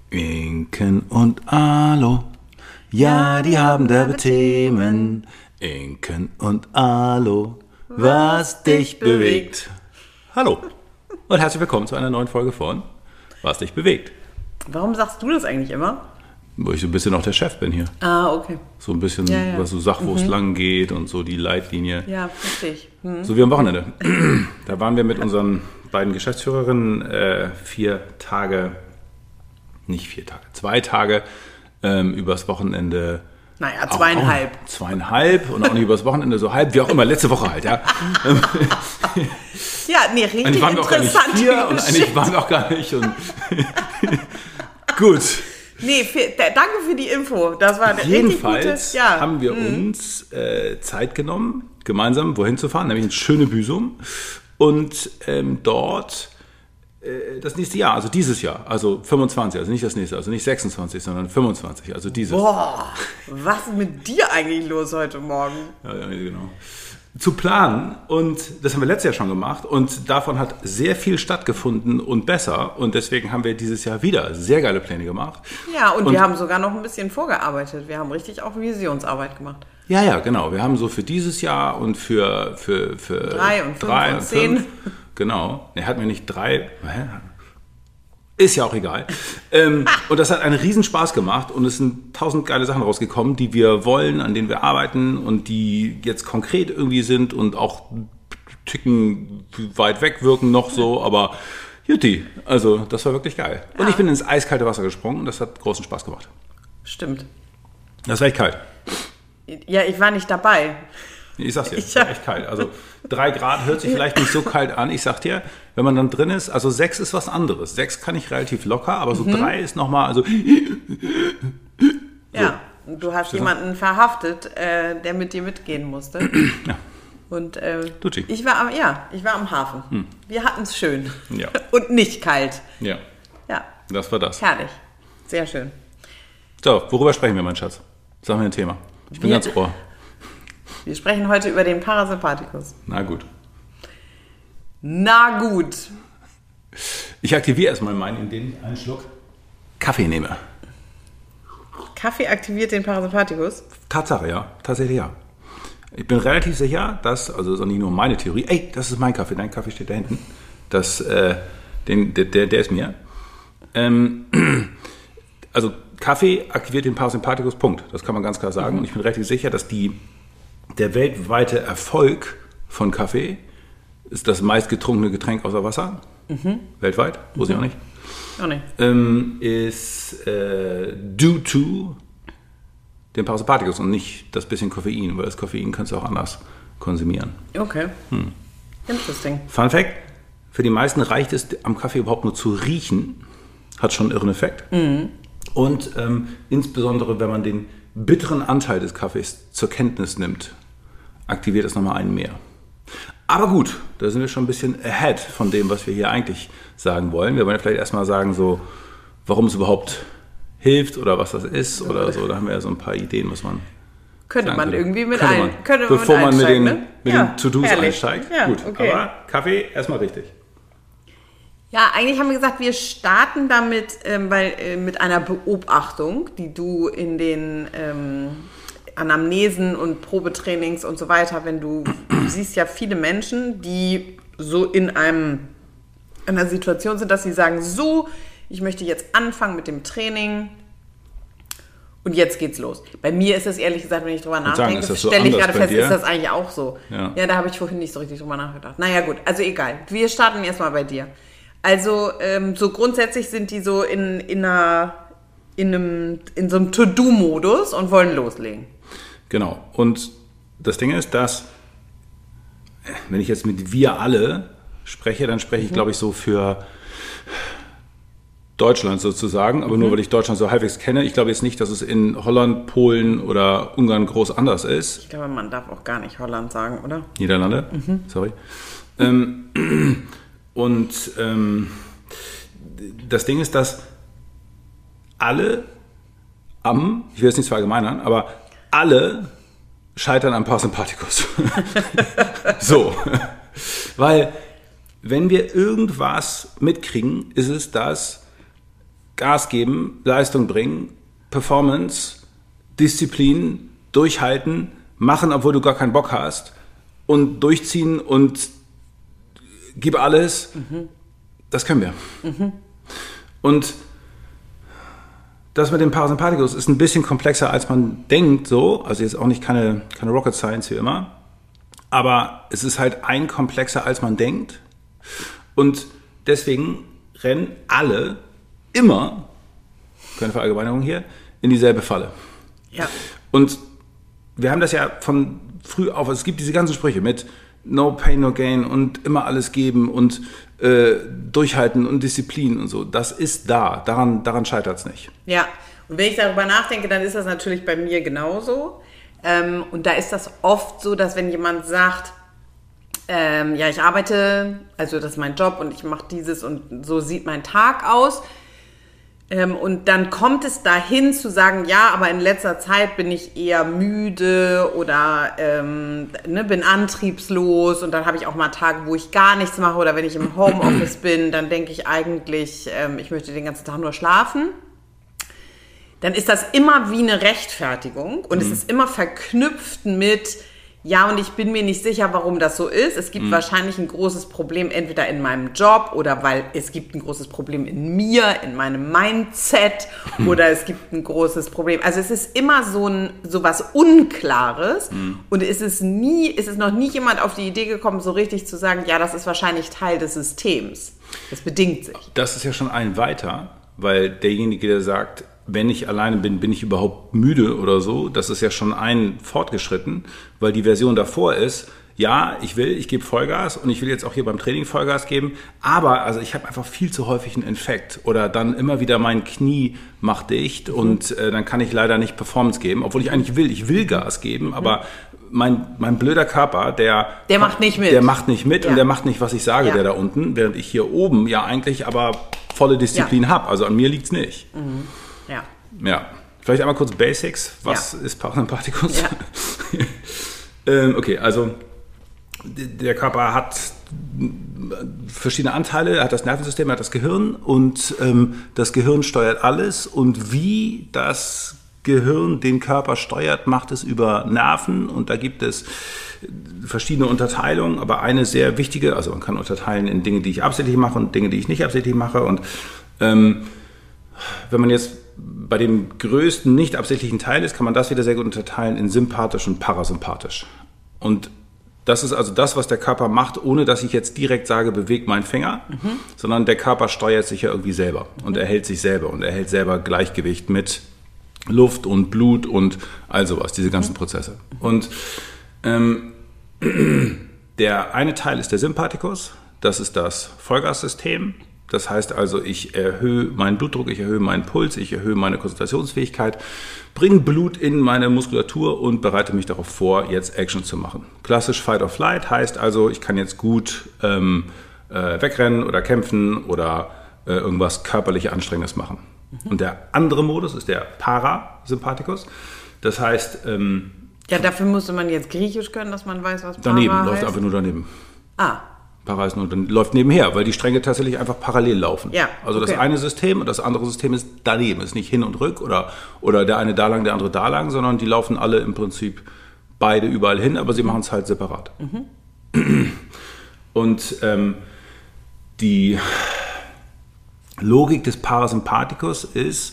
Inken und Alo, ja, die haben derbe Themen. Inken und Alo, was dich bewegt. Hallo und herzlich willkommen zu einer neuen Folge von Was dich bewegt. Warum sagst du das eigentlich immer? Wo ich so ein bisschen auch der Chef bin hier. Ah, okay. So ein bisschen, was du sagst, wo es lang geht und so die Leitlinie. Ja, verstehe ich. So wie am Wochenende. Da waren wir mit unseren beiden Geschäftsführerinnen 2 Tage übers Wochenende. Naja, 2,5. 2,5 und auch nicht übers Wochenende so halb, wie auch immer, letzte Woche halt, ja. Ja, nee, richtig eigentlich waren wir auch gar nicht 4 und eigentlich waren wir auch gar nicht. Und gut. Nee, danke für die Info. Das war jedenfalls richtig gutes, haben wir uns Zeit genommen, gemeinsam wohin zu fahren, nämlich in Schöne-Büsum. Und dort das nächste Jahr, also dieses Jahr, also 25, also nicht das nächste, also nicht 26, sondern 25, also dieses. Boah, was ist mit dir eigentlich los heute Morgen? Ja, genau. Zu planen, und das haben wir letztes Jahr schon gemacht und davon hat sehr viel stattgefunden und besser, und deswegen haben wir dieses Jahr wieder sehr geile Pläne gemacht. Ja, und wir haben sogar noch ein bisschen vorgearbeitet, wir haben richtig auch Visionsarbeit gemacht. Ja, genau, wir haben so für dieses Jahr und für 3 und 5 und 10. Genau, er hat mir nicht 3, ist ja auch egal. Und das hat einen riesen Spaß gemacht und es sind 1000 geile Sachen rausgekommen, die wir wollen, an denen wir arbeiten und die jetzt konkret irgendwie sind und auch Ticken weit weg wirken noch so, aber Jutti, also das war wirklich geil. Ja. Und ich bin ins eiskalte Wasser gesprungen und das hat großen Spaß gemacht. Stimmt. Das war echt kalt. Ja, ich war nicht dabei. Ich sag's dir, es war echt kalt. Also 3 Grad hört sich vielleicht nicht so kalt an. Ich sag dir, wenn man dann drin ist, also 6 ist was anderes. 6 kann ich relativ locker, aber so 3 ist nochmal, also. Ja, so. Du hast jemanden verhaftet, der mit dir mitgehen musste. Ja. Und ich war am Hafen. Wir hatten es schön. Ja. Und nicht kalt. Ja. Ja. Das war das. Herrlich. Sehr schön. So, worüber sprechen wir, mein Schatz? Sag mir ein Thema. Ich bin ganz Ohr. Wir sprechen heute über den Parasympathikus. Na gut. Ich aktiviere erstmal meinen, indem ich einen Schluck Kaffee nehme. Kaffee aktiviert den Parasympathikus? Tatsache, ja. Tatsächlich, ja. Ich bin relativ sicher, dass, also das ist auch nicht nur meine Theorie, das ist mein Kaffee, dein Kaffee steht da hinten. Der ist mir. Also Kaffee aktiviert den Parasympathikus, Punkt. Das kann man ganz klar sagen. Und ich bin relativ sicher, dass der weltweite Erfolg von Kaffee ist das meistgetrunkene Getränk außer Wasser. Weltweit, wusste ich auch nicht. Auch nicht. Ist due to den Parasympathikus und nicht das bisschen Koffein, weil das Koffein kannst du auch anders konsumieren. Okay. Interesting. Fun Fact, für die meisten reicht es, am Kaffee überhaupt nur zu riechen. Hat schon einen irren Effekt. Und insbesondere, wenn man den bitteren Anteil des Kaffees zur Kenntnis nimmt, aktiviert es nochmal einen mehr. Aber gut, da sind wir schon ein bisschen ahead von dem, was wir hier eigentlich sagen wollen. Wir wollen ja vielleicht erstmal sagen, so, warum es überhaupt hilft oder was das ist oder so. Da haben wir ja so ein paar Ideen, was man könnte man irgendwie mit bevor man mit den ja, To-Dos herrlich. einsteigt. Ja, gut, okay. Aber Kaffee erstmal richtig. Ja, eigentlich haben wir gesagt, wir starten damit mit einer Beobachtung, die du in den Anamnesen und Probetrainings und so weiter, du siehst ja viele Menschen, die so in einer Situation sind, dass sie sagen, so, ich möchte jetzt anfangen mit dem Training und jetzt geht's los. Bei mir ist es ehrlich gesagt, wenn ich drüber nachdenke, stelle ich gerade fest, ist das eigentlich auch so. Ja, da habe ich vorhin nicht so richtig drüber nachgedacht. Naja gut, also egal. Wir starten erstmal bei dir. Also so grundsätzlich sind die so in so einem To-Do-Modus und wollen loslegen. Genau. Und das Ding ist, dass, wenn ich jetzt mit wir alle spreche, dann spreche ich, glaube ich, so für Deutschland sozusagen, aber nur weil ich Deutschland so halbwegs kenne. Ich glaube jetzt nicht, dass es in Holland, Polen oder Ungarn groß anders ist. Ich glaube, man darf auch gar nicht Holland sagen, oder? Niederlande? Sorry. Das Ding ist, dass alle ich will jetzt nicht verallgemeinern, aber alle scheitern am Parasympathikus. So. Weil, wenn wir irgendwas mitkriegen, ist es, dass Gas geben, Leistung bringen, Performance, Disziplin, durchhalten, machen, obwohl du gar keinen Bock hast und durchziehen und gib alles, das können wir. Und das mit dem Parasympathikus ist ein bisschen komplexer, als man denkt, so. Also jetzt auch nicht keine Rocket Science wie immer. Aber es ist halt komplexer, als man denkt. Und deswegen rennen alle immer, keine Verallgemeinerung hier, in dieselbe Falle. Ja. Und wir haben das ja von früh auf, es gibt diese ganzen Sprüche mit No Pain, No Gain und immer alles geben und durchhalten und Disziplin und so. Das ist da. Daran scheitert es nicht. Ja, und wenn ich darüber nachdenke, dann ist das natürlich bei mir genauso. Und da ist das oft so, dass wenn jemand sagt, ja, ich arbeite, also das ist mein Job und ich mache dieses und so sieht mein Tag aus. Und dann kommt es dahin zu sagen, ja, aber in letzter Zeit bin ich eher müde oder bin antriebslos und dann habe ich auch mal Tage, wo ich gar nichts mache oder wenn ich im Homeoffice bin, dann denke ich eigentlich, ich möchte den ganzen Tag nur schlafen. Dann ist das immer wie eine Rechtfertigung und es ist immer verknüpft mit, ja, und ich bin mir nicht sicher, warum das so ist. Es gibt wahrscheinlich ein großes Problem entweder in meinem Job oder weil es gibt ein großes Problem in mir, in meinem Mindset oder es gibt ein großes Problem. Also es ist immer so was Unklares und es ist noch nie jemand auf die Idee gekommen, so richtig zu sagen, ja, das ist wahrscheinlich Teil des Systems. Das bedingt sich. Das ist ja schon ein weiter, weil derjenige, der sagt, wenn ich alleine bin, bin ich überhaupt müde oder so, das ist ja schon ein fortgeschritten, weil die Version davor ist, ja, ich gebe Vollgas und ich will jetzt auch hier beim Training Vollgas geben, aber also ich habe einfach viel zu häufig einen Infekt oder dann immer wieder mein Knie macht dicht und dann kann ich leider nicht Performance geben, obwohl ich will Gas geben, aber mein blöder Körper, der macht nicht mit. Der macht nicht mit und der macht nicht, was ich sage, der da unten, während ich hier oben ja eigentlich aber volle Disziplin habe, also an mir liegt's nicht. Ja, vielleicht einmal kurz Basics. Was ist Parasympathikus? Ja. Okay, also der Körper hat verschiedene Anteile, er hat das Nervensystem, er hat das Gehirn und das Gehirn steuert alles und wie das Gehirn den Körper steuert, macht es über Nerven und da gibt es verschiedene Unterteilungen, aber eine sehr wichtige, also man kann unterteilen in Dinge, die ich absichtlich mache und Dinge, die ich nicht absichtlich mache und wenn man jetzt bei dem größten nicht absichtlichen Teil ist, kann man das wieder sehr gut unterteilen in sympathisch und parasympathisch. Und das ist also das, was der Körper macht, ohne dass ich jetzt direkt sage, beweg meinen Finger, sondern der Körper steuert sich ja irgendwie selber und er hält sich selber und er hält selber Gleichgewicht mit Luft und Blut und all sowas, diese ganzen Prozesse. Und der eine Teil ist der Sympathikus, das ist das Vollgassystem. Das heißt also, ich erhöhe meinen Blutdruck, ich erhöhe meinen Puls, ich erhöhe meine Konzentrationsfähigkeit, bringe Blut in meine Muskulatur und bereite mich darauf vor, jetzt Action zu machen. Klassisch Fight or Flight heißt also, ich kann jetzt gut wegrennen oder kämpfen oder irgendwas körperlich Anstrengendes machen. Und der andere Modus ist der Parasympathikus. Das heißt... ja, dafür musste man jetzt Griechisch können, dass man weiß, was Para daneben, heißt. läuft einfach nur daneben. Ah. Para ist nur, dann läuft nebenher, weil die Stränge tatsächlich einfach parallel laufen. Ja, also das eine System und das andere System ist daneben. Ist nicht hin und rück oder der eine da lang, der andere da lang, sondern die laufen alle im Prinzip beide überall hin, aber sie machen es halt separat. Und die Logik des Parasympathikus ist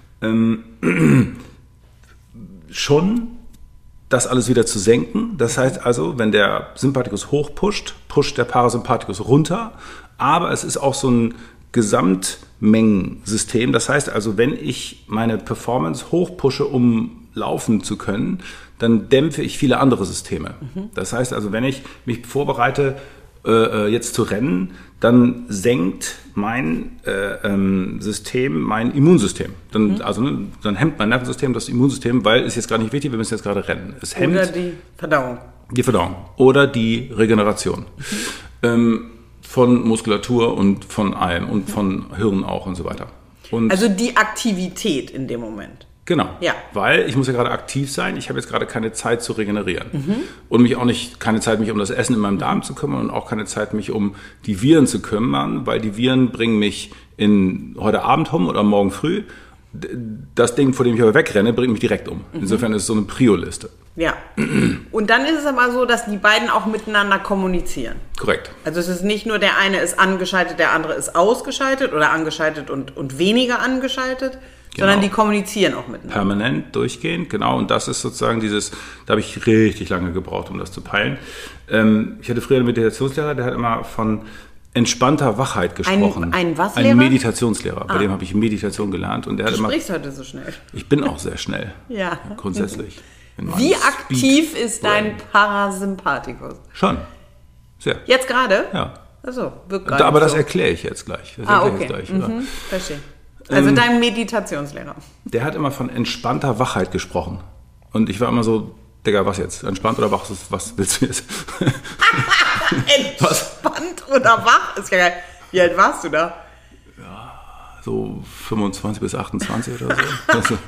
schon, das alles wieder zu senken. Das heißt also, wenn der Sympathikus hochpusht, pusht der Parasympathikus runter. Aber es ist auch so ein Gesamtmengensystem. Das heißt also, wenn ich meine Performance hochpushe, um laufen zu können, dann dämpfe ich viele andere Systeme. Das heißt also, wenn ich mich vorbereite, jetzt zu rennen, dann senkt mein System, mein Immunsystem. Dann hemmt mein Nervensystem das Immunsystem, weil es jetzt gerade nicht wichtig, wir müssen jetzt gerade rennen. Es hemmt oder die Verdauung. Die Verdauung oder die Regeneration von Muskulatur und von allem und von Hirn auch und so weiter. Und also die Aktivität in dem Moment. Genau, Ja. weil ich muss ja gerade aktiv sein, ich habe jetzt gerade keine Zeit zu regenerieren und mich auch keine Zeit, mich um das Essen in meinem Darm zu kümmern und auch keine Zeit, mich um die Viren zu kümmern, weil die Viren bringen mich heute Abend oder morgen früh. Das Ding, vor dem ich aber wegrenne, bringt mich direkt um. Insofern ist es so eine Prio-Liste. Ja. Und dann ist es aber so, dass die beiden auch miteinander kommunizieren. Korrekt. Also es ist nicht nur der eine ist angeschaltet, der andere ist ausgeschaltet oder angeschaltet und weniger angeschaltet, sondern die kommunizieren auch miteinander. Permanent, durchgehend, genau. Und das ist sozusagen da habe ich richtig lange gebraucht, um das zu peilen. Ich hatte früher einen Meditationslehrer, der hat immer von entspannter Wachheit gesprochen. Ein was Lehrer? Ein Meditationslehrer, bei dem habe ich Meditation gelernt. Und der hat Du immer, sprichst heute so schnell. ich bin auch sehr schnell, Ja. grundsätzlich. Wie aktiv ist dein Parasympathikus? Schon, sehr. Jetzt gerade? Ja. Achso, wirkt gerade Aber das so. erkläre ich jetzt gleich. Okay. Ja. Verstehe. Also dein Meditationslehrer. Der hat immer von entspannter Wachheit gesprochen. Und ich war immer so, Digga, was jetzt? Entspannt oder wach? Was willst du jetzt? Entspannt oder wach? Ist ja geil. Wie alt warst du da? So 25 bis 28 oder so. Also,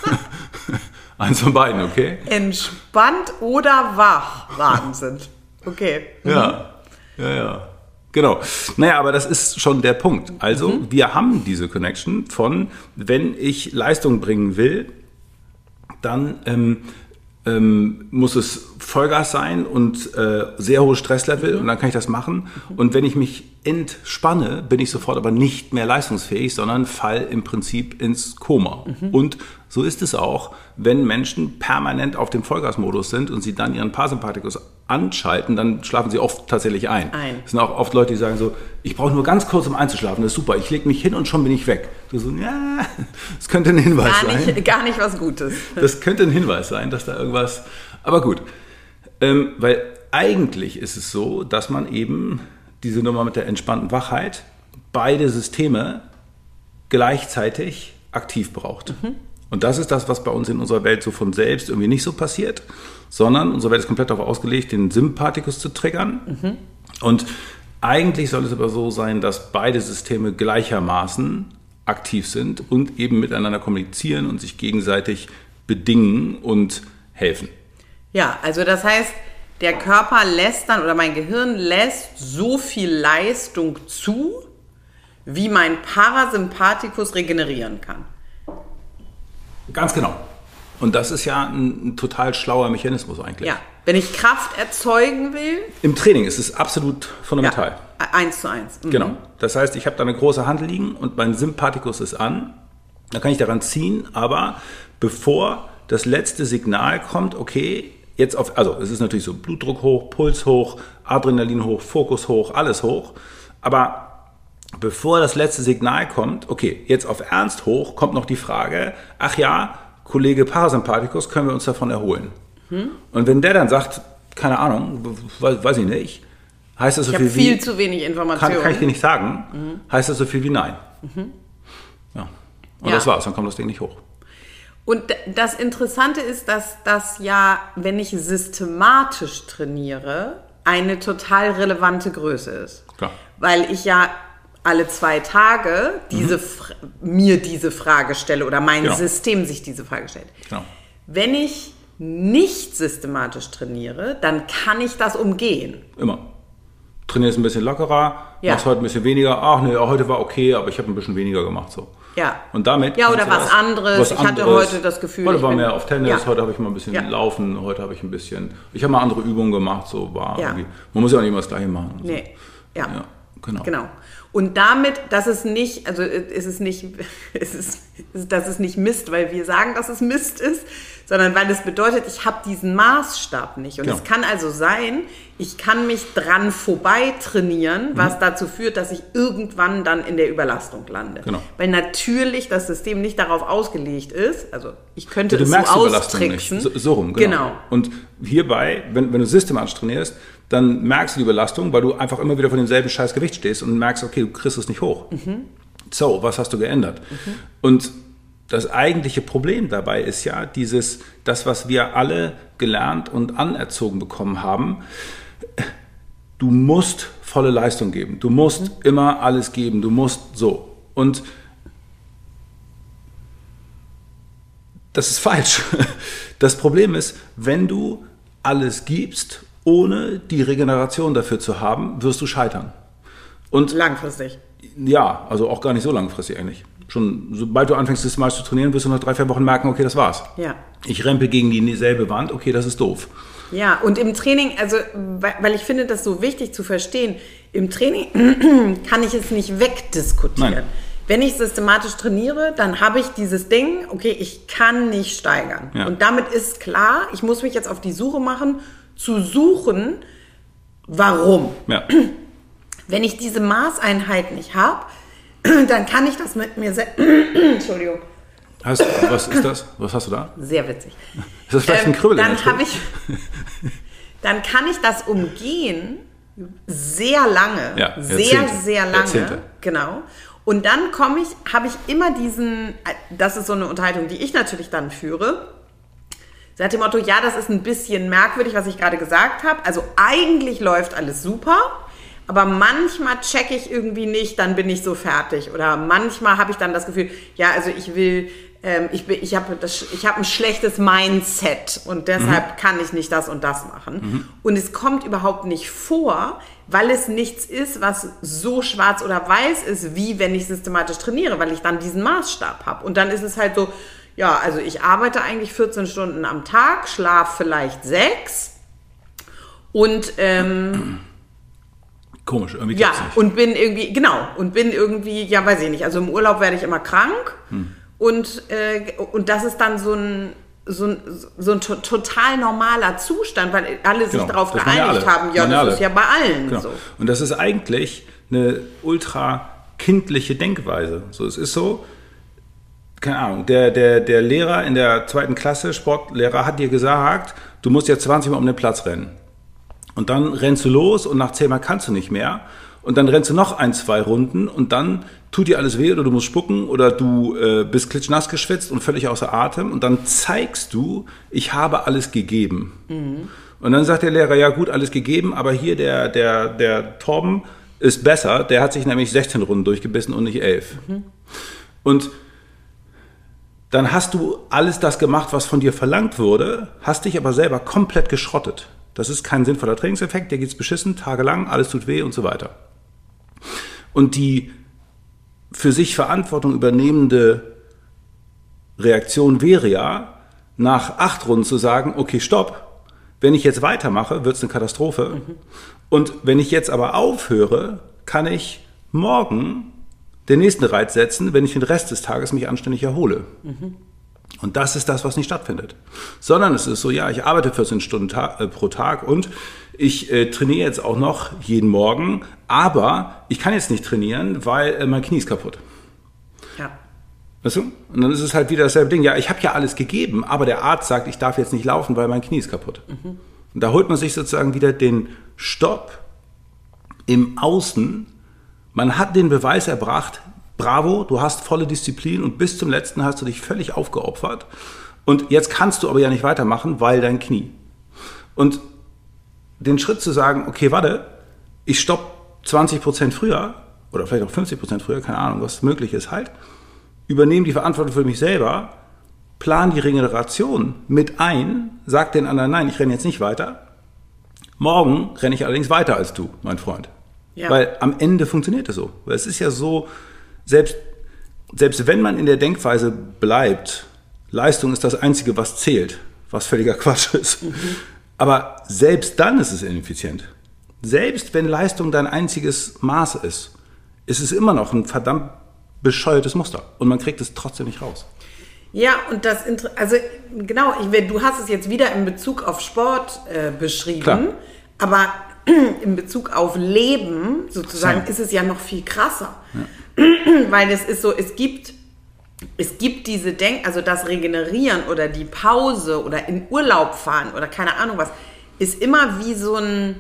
eins von beiden, okay? Entspannt oder wach? Wahnsinn. Okay. Ja. Genau. Naja, aber das ist schon der Punkt. Also, wir haben diese Connection von, wenn ich Leistung bringen will, dann muss es Vollgas sein und sehr hohes Stresslevel und dann kann ich das machen. Und wenn ich mich entspanne, bin ich sofort aber nicht mehr leistungsfähig, sondern fall im Prinzip ins Koma. Und so ist es auch, wenn Menschen permanent auf dem Vollgasmodus sind und sie dann ihren Parasympathikus anschalten, dann schlafen sie oft tatsächlich ein. Es sind auch oft Leute, die sagen so, ich brauche nur ganz kurz, um einzuschlafen, das ist super, ich lege mich hin und schon bin ich weg. Du so, ja, das könnte ein Hinweis sein. Gar nicht was Gutes. Das könnte ein Hinweis sein, dass da irgendwas, aber gut. Weil eigentlich ist es so, dass man eben diese Nummer mit der entspannten Wachheit beide Systeme gleichzeitig aktiv braucht. Und das ist das, was bei uns in unserer Welt so von selbst irgendwie nicht so passiert, sondern unsere Welt ist komplett darauf ausgelegt, den Sympathikus zu triggern. Und eigentlich soll es aber so sein, dass beide Systeme gleichermaßen aktiv sind und eben miteinander kommunizieren und sich gegenseitig bedingen und helfen. Ja, also das heißt, der Körper lässt dann, oder mein Gehirn lässt so viel Leistung zu, wie mein Parasympathikus regenerieren kann. Ganz genau. Und das ist ja ein total schlauer Mechanismus eigentlich. Ja, wenn ich Kraft erzeugen will. Im Training ist es absolut fundamental. Ja, 1:1. Genau. Das heißt, ich habe da eine große Hand liegen und mein Sympathikus ist an. Da kann ich daran ziehen, aber bevor das letzte Signal kommt, okay, also es ist natürlich so Blutdruck hoch, Puls hoch, Adrenalin hoch, Fokus hoch, alles hoch. Aber bevor das letzte Signal kommt, okay, jetzt auf Ernst hoch, kommt noch die Frage, ach ja, Kollege Parasympathikus, können wir uns davon erholen? Und wenn der dann sagt, keine Ahnung, weiß ich nicht, heißt das so viel wie... Ich habe viel zu wenig Informationen. Kann ich dir nicht sagen, heißt das so viel wie nein. Ja. Und das war's, dann kommt das Ding nicht hoch. Und das Interessante ist, dass das ja, wenn ich systematisch trainiere, eine total relevante Größe ist. Klar. Weil ich ja alle 2 Tage mir diese Frage stelle oder mein System sich diese Frage stellt. Genau. Wenn ich nicht systematisch trainiere, dann kann ich das umgehen. Immer. Trainierst ein bisschen lockerer, machst heute ein bisschen weniger. Ach nee, heute war okay, aber ich habe ein bisschen weniger gemacht. So. Ja. Und damit ja, oder was anderes. Ich hatte heute das Gefühl, heute war mehr auf Tennis, ja. Heute habe ich mal ein bisschen Laufen, heute habe ich ein bisschen... Ich habe mal andere Übungen gemacht, so war irgendwie... Man muss ja auch nicht immer das Gleiche machen. So. Nee, ja. Genau. Und damit, dass es nicht, also es ist nicht, dass es nicht Mist, weil wir sagen, dass es Mist ist, sondern weil es bedeutet, ich habe diesen Maßstab nicht. Und es kann also sein, ich kann mich dran vorbei trainieren, was dazu führt, dass ich irgendwann dann in der Überlastung lande. Genau. Weil natürlich das System nicht darauf ausgelegt ist, also ich könnte du es merkst so Überlastung austricksen. nicht. So rum, genau. Und hierbei, wenn du systematisch trainierst, dann merkst du die Überlastung, weil du einfach immer wieder von demselben scheiß Gewicht stehst und merkst, okay, du kriegst es nicht hoch. So, was hast du geändert? Und das eigentliche Problem dabei ist ja das, was wir alle gelernt und anerzogen bekommen haben. Du musst volle Leistung geben. Du musst immer alles geben. Du musst so. Und Das ist falsch. Das Problem ist, wenn du alles gibst, ohne die Regeneration dafür zu haben, wirst du scheitern. Und langfristig. Ja, also auch gar nicht so langfristig eigentlich. Schon sobald du anfängst, systematisch zu trainieren, wirst du nach 3-4 Wochen merken, okay, das war's. Ja. Ich rempel gegen dieselbe Wand, okay, das ist doof. Ja, und im Training, also, weil ich finde das so wichtig zu verstehen, im Training kann ich es nicht wegdiskutieren. Nein. Wenn ich systematisch trainiere, dann habe ich dieses Ding, okay, ich kann nicht steigern. Ja. Und damit ist klar, ich muss mich jetzt auf die Suche machen, zu suchen, warum. Ja. Wenn ich diese Maßeinheit nicht habe, dann kann ich das mit mir selbst... Entschuldigung. Was ist das? Was hast du da? Sehr witzig. Ist das vielleicht ein Kribbel? Dann kann ich das umgehen, sehr lange, ja, sehr lange. Jahrzehnte. Genau. Und dann habe ich immer das ist so eine Unterhaltung, die ich natürlich dann führe, nach dem Motto, ja, das ist ein bisschen merkwürdig, was ich gerade gesagt habe. Also eigentlich läuft alles super, aber manchmal checke ich irgendwie nicht, dann bin ich so fertig. Oder manchmal habe ich dann das Gefühl, ja, also ich habe ein schlechtes Mindset und deshalb kann ich nicht das und das machen. Und es kommt überhaupt nicht vor, weil es nichts ist, was so schwarz oder weiß ist, wie wenn ich systematisch trainiere, weil ich dann diesen Maßstab habe. Und dann ist es halt so, ja, also ich arbeite eigentlich 14 Stunden am Tag, schlafe vielleicht 6 und komisch, irgendwie ja, nicht. und bin irgendwie, ja, weiß ich nicht, also im Urlaub werde ich immer krank und das ist dann so ein total normaler Zustand, weil alle sich darauf geeinigt haben, ja, das ist ja bei allen so. Und das ist eigentlich eine ultra kindliche Denkweise. So, es ist so, keine Ahnung, der Lehrer in der 2. Klasse, Sportlehrer, hat dir gesagt, du musst jetzt 20 Mal um den Platz rennen. Und dann rennst du los und nach 10 Mal kannst du nicht mehr. Und dann rennst du noch 1-2 Runden und dann tut dir alles weh oder du musst spucken oder du bist klitschnass geschwitzt und völlig außer Atem. Und dann zeigst du, ich habe alles gegeben. Und dann sagt der Lehrer, ja gut, alles gegeben, aber hier der Torben ist besser. Der hat sich nämlich 16 Runden durchgebissen und nicht 11. Und dann hast du alles das gemacht, was von dir verlangt wurde, hast dich aber selber komplett geschrottet. Das ist kein sinnvoller Trainingseffekt, dir geht's beschissen, tagelang, alles tut weh und so weiter. Und die für sich Verantwortung übernehmende Reaktion wäre ja, nach 8 Runden zu sagen, okay, stopp, wenn ich jetzt weitermache, wird's eine Katastrophe. Und wenn ich jetzt aber aufhöre, kann ich morgen den nächsten Reiz setzen, wenn ich den Rest des Tages mich anständig erhole. Und das ist das, was nicht stattfindet. Sondern es ist so, ja, ich arbeite 14 Stunden pro Tag und ich trainiere jetzt auch noch jeden Morgen, aber ich kann jetzt nicht trainieren, weil mein Knie ist kaputt. Ja. Weißt du? Und dann ist es halt wieder dasselbe Ding. Ja, ich habe ja alles gegeben, aber der Arzt sagt, ich darf jetzt nicht laufen, weil mein Knie ist kaputt. Und da holt man sich sozusagen wieder den Stopp im Außen. Man hat den Beweis erbracht, bravo, du hast volle Disziplin und bis zum Letzten hast du dich völlig aufgeopfert. Und jetzt kannst du aber ja nicht weitermachen, weil dein Knie. Und den Schritt zu sagen, okay, warte, ich stopp 20% früher oder vielleicht auch 50% früher, keine Ahnung, was möglich ist halt, übernehme die Verantwortung für mich selber, plan die Regeneration mit ein, sag den anderen, nein, ich renne jetzt nicht weiter. Morgen renne ich allerdings weiter als du, mein Freund. Ja. Weil am Ende funktioniert es so. Weil es ist ja so, selbst wenn man in der Denkweise bleibt, Leistung ist das Einzige, was zählt, was völliger Quatsch ist. Aber selbst dann ist es ineffizient. Selbst wenn Leistung dein einziges Maß ist, ist es immer noch ein verdammt bescheuertes Muster. Und man kriegt es trotzdem nicht raus. Ja, und also genau, du hast es jetzt wieder in Bezug auf Sport beschrieben, Klar. Aber in Bezug auf Leben sozusagen ist es ja noch viel krasser. Ja. Weil es ist so, es gibt diese also das Regenerieren oder die Pause oder in Urlaub fahren oder keine Ahnung was, ist immer wie so ein,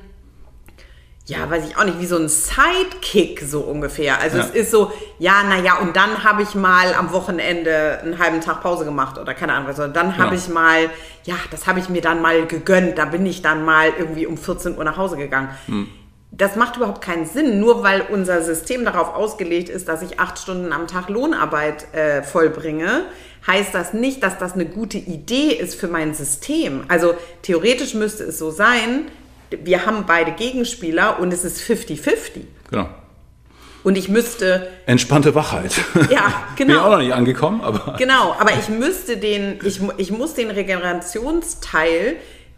ja, weiß ich auch nicht, wie so ein Sidekick so ungefähr. Also es ist so, und dann habe ich mal am Wochenende einen halben Tag Pause gemacht oder keine Ahnung was. Oder dann habe ich mal, das habe ich mir dann mal gegönnt. Da bin ich dann mal irgendwie um 14 Uhr nach Hause gegangen. das macht überhaupt keinen Sinn. Nur weil unser System darauf ausgelegt ist, dass ich 8 Stunden am Tag Lohnarbeit vollbringe, heißt das nicht, dass das eine gute Idee ist für mein System. Also theoretisch müsste es so sein, wir haben beide Gegenspieler und es ist 50-50. Genau. Und ich müsste... Entspannte Wachheit. Ja, genau. Bin auch noch nicht angekommen, aber... Genau, aber ich müsste ich muss den Regenerationsteil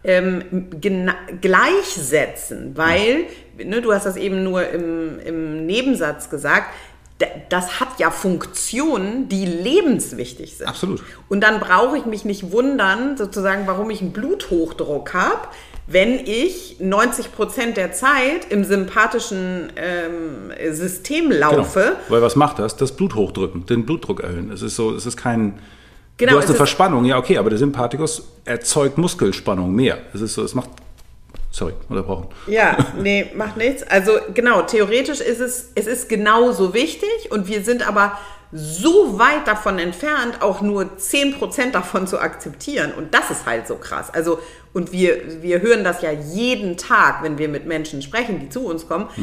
gleichsetzen, weil, ne, du hast das eben nur im Nebensatz gesagt, das hat ja Funktionen, die lebenswichtig sind. Absolut. Und dann brauche ich mich nicht wundern, sozusagen, warum ich einen Bluthochdruck habe, wenn ich 90% der Zeit im sympathischen System laufe. Genau. Weil was macht das? Das Bluthochdrücken, den Blutdruck erhöhen. Es ist kein... Genau, du hast eine Verspannung, ja okay, aber der Sympathikus erzeugt Muskelspannung mehr. Es ist so, es macht... Sorry, unterbrochen. Ja, nee, macht nichts. Also genau, theoretisch ist es ist genauso wichtig und wir sind aber so weit davon entfernt, auch nur 10% davon zu akzeptieren. Und das ist halt so krass. Also, und wir hören das ja jeden Tag, wenn wir mit Menschen sprechen, die zu uns kommen,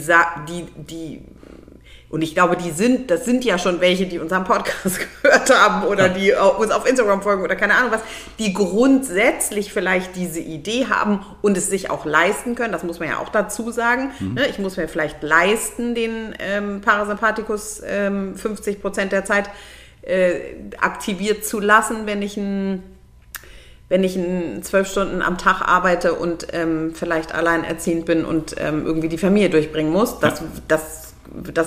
und ich glaube, das sind ja schon welche, die unseren Podcast gehört haben oder die uns auf Instagram folgen oder keine Ahnung was, die grundsätzlich vielleicht diese Idee haben und es sich auch leisten können. Das muss man ja auch dazu sagen. Ne? Ich muss mir vielleicht leisten, den Parasympathikus 50% der Zeit aktiviert zu lassen, wenn ich 12 Stunden am Tag arbeite und vielleicht alleinerziehend bin und irgendwie die Familie durchbringen muss. Das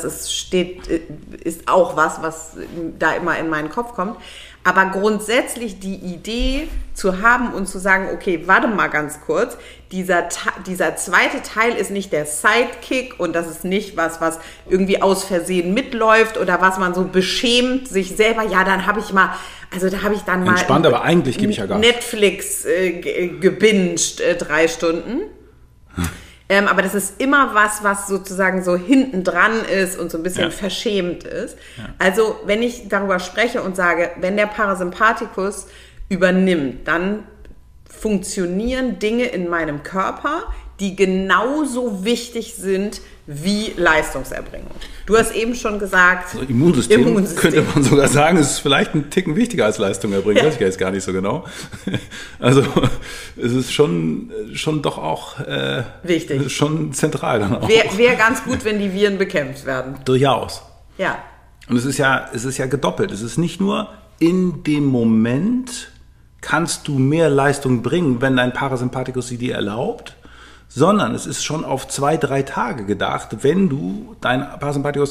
ist auch was da immer in meinen Kopf kommt. Aber grundsätzlich die Idee zu haben und zu sagen, okay, warte mal ganz kurz, dieser zweite Teil ist nicht der Sidekick und das ist nicht was irgendwie aus Versehen mitläuft oder was man so beschämt sich selber, ja, dann habe ich mal, also da habe ich dann mal entspannt, aber eigentlich gebe ich ja gar nicht. Netflix gebinged 3 Stunden. Aber das ist immer was sozusagen so hinten dran ist und so ein bisschen verschämt ist. Ja. Also wenn ich darüber spreche und sage, wenn der Parasympathikus übernimmt, dann funktionieren Dinge in meinem Körper, die genauso wichtig sind wie Leistungserbringung. Du hast eben schon gesagt... Also Immunsystem könnte man sogar sagen, ist vielleicht ein Ticken wichtiger als Leistungserbringung. Weiß ich jetzt gar nicht so genau. Also es ist schon doch auch wichtig. Schon zentral dann auch. Wäre ganz gut, wenn die Viren bekämpft werden. Durchaus. Ja. Und es ist ja gedoppelt. Es ist nicht nur in dem Moment kannst du mehr Leistung bringen, wenn dein Parasympathikus sie dir erlaubt, sondern es ist schon auf 2-3 Tage gedacht. Wenn du dein Parasympathikus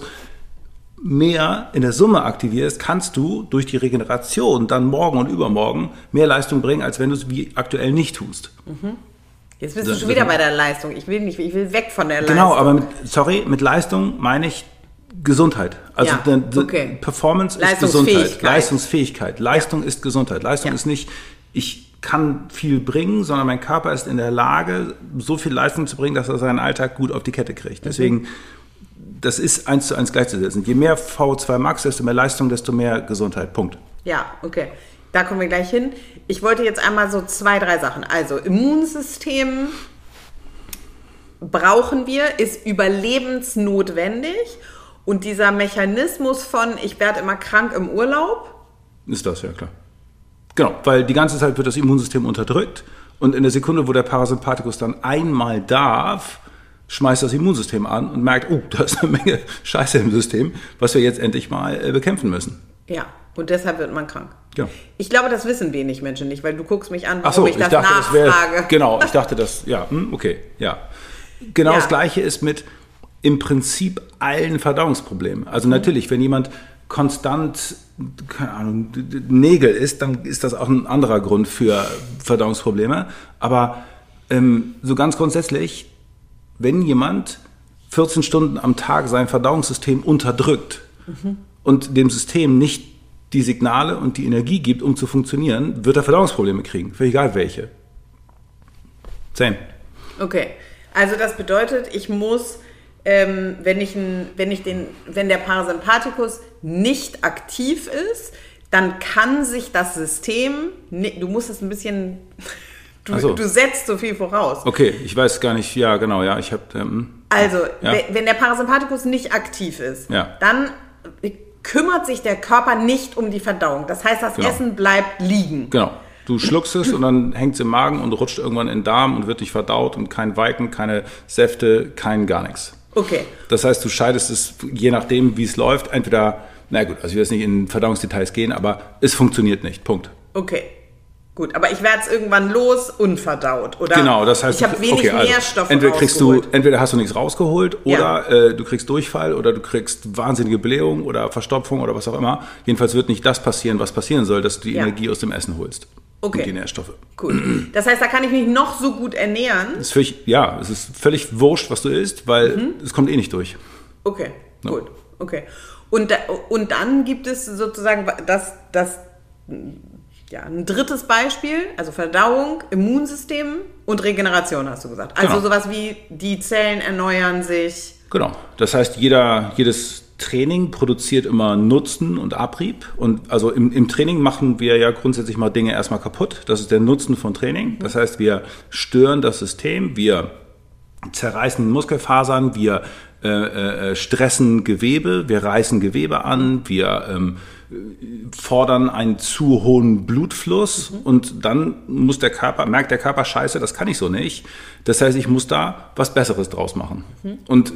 mehr in der Summe aktivierst, kannst du durch die Regeneration dann morgen und übermorgen mehr Leistung bringen, als wenn du es wie aktuell nicht tust. Mhm. Jetzt bist du schon wieder bei der Leistung. Ich will weg von der Leistung. Genau, aber mit Leistung meine ich Gesundheit. Also Performance ist Gesundheit. Leistungsfähigkeit. Leistung ist Gesundheit. Leistung ist nicht, ich kann viel bringen, sondern mein Körper ist in der Lage, so viel Leistung zu bringen, dass er seinen Alltag gut auf die Kette kriegt. Deswegen, das ist 1:1 gleichzusetzen. Je mehr VO2 Max, desto mehr Leistung, desto mehr Gesundheit. Punkt. Ja, okay. Da kommen wir gleich hin. Ich wollte jetzt einmal so 2-3 Sachen. Also Immunsystem brauchen wir, ist überlebensnotwendig. Und dieser Mechanismus von, ich werde immer krank im Urlaub. Ist das, ja klar. Genau, weil die ganze Zeit wird das Immunsystem unterdrückt und in der Sekunde, wo der Parasympathikus dann einmal darf, schmeißt das Immunsystem an und merkt, da ist eine Menge Scheiße im System, was wir jetzt endlich mal bekämpfen müssen. Ja, und deshalb wird man krank. Ja. Ich glaube, das wissen wenig Menschen nicht, weil du guckst mich an, warum ich dachte, nachfrage. Ich dachte das, ja, okay, ja. Genau das Gleiche ist mit im Prinzip allen Verdauungsproblemen. Also natürlich, wenn jemand konstant, keine Ahnung, Nägel isst, dann ist das auch ein anderer Grund für Verdauungsprobleme. Aber so ganz grundsätzlich, wenn jemand 14 Stunden am Tag sein Verdauungssystem unterdrückt und dem System nicht die Signale und die Energie gibt, um zu funktionieren, wird er Verdauungsprobleme kriegen. Völlig egal welche. Same. Okay, also das bedeutet, ich muss... wenn der Parasympathikus nicht aktiv ist, dann kann sich das System, du musst es ein bisschen, du setzt so viel voraus. Okay, ich weiß gar nicht, ja genau, ja, ich habe... Also, Ja. wenn der Parasympathikus nicht aktiv ist, Ja. dann kümmert sich der Körper nicht um die Verdauung. Das heißt, das Genau. Essen bleibt liegen. Genau. Du schluckst es und dann hängt es im Magen und rutscht irgendwann in den Darm und wird nicht verdaut und kein Weiken, keine Säfte, kein gar nichts. Okay. Das heißt, du scheidest es, je nachdem, wie es läuft, entweder, na gut, also ich will jetzt nicht in Verdauungsdetails gehen, aber es funktioniert nicht. Punkt. Okay. Gut, aber ich werde es irgendwann los, unverdaut, oder? Genau, das heißt, ich habe wenig Nährstoffe entweder entweder hast du nichts rausgeholt Ja. oder du kriegst Durchfall oder du kriegst wahnsinnige Blähung oder Verstopfung oder was auch immer. Jedenfalls wird nicht das passieren, was passieren soll, dass du die Ja. Energie aus dem Essen holst. Okay. Und die Nährstoffe. Gut. Das heißt, da kann ich mich noch so gut ernähren. Es ist völlig wurscht, was du isst, weil es kommt eh nicht durch. Okay, Ja. gut. Okay. Und dann gibt es sozusagen ein drittes Beispiel, also Verdauung, Immunsystem und Regeneration, hast du gesagt. Also Genau. sowas wie die Zellen erneuern sich. Genau. Das heißt, jedes Training produziert immer Nutzen und Abrieb. Und also im Training machen wir ja grundsätzlich mal Dinge erstmal kaputt. Das ist der Nutzen von Training. Das heißt, wir stören das System, wir zerreißen Muskelfasern, wir stressen Gewebe, wir reißen Gewebe an, wir fordern einen zu hohen Blutfluss und dann merkt der Körper, scheiße, das kann ich so nicht. Das heißt, ich muss da was Besseres draus machen. Und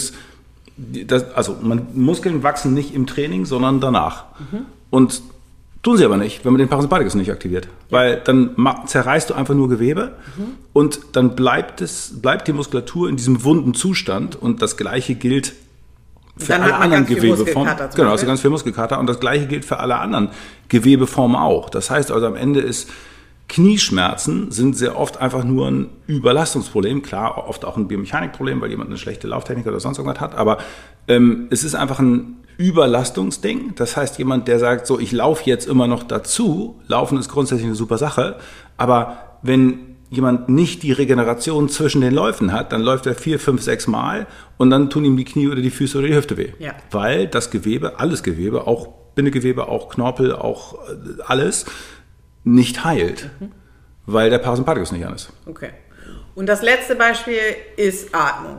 Muskeln wachsen nicht im Training, sondern danach. Und tun sie aber nicht, wenn man den Parasympathikus nicht aktiviert. Weil dann zerreißt du einfach nur Gewebe und dann bleibt die Muskulatur in diesem wunden Zustand und das Gleiche gilt für Dann alle hat man anderen ganz viel Gewebeformen. Muskelkater zum Genau, also Beispiel. ganz viel Muskelkater und das Gleiche gilt für alle anderen Gewebeformen auch. Das heißt also am Ende ist Knieschmerzen sind sehr oft einfach nur ein Überlastungsproblem. Klar, oft auch ein Biomechanikproblem, weil jemand eine schlechte Lauftechnik oder sonst irgendwas hat. Aber es ist einfach ein Überlastungsding. Das heißt, jemand, der sagt, so, ich laufe jetzt immer noch dazu. Laufen ist grundsätzlich eine super Sache. Aber wenn jemand nicht die Regeneration zwischen den Läufen hat, dann läuft er 4, 5, 6 Mal und dann tun ihm die Knie oder die Füße oder die Hüfte weh. Ja. Weil das Gewebe, alles Gewebe, auch Bindegewebe, auch Knorpel, auch alles, nicht heilt, weil der Parasympathikus nicht an ist. Okay. Und das letzte Beispiel ist Atmung.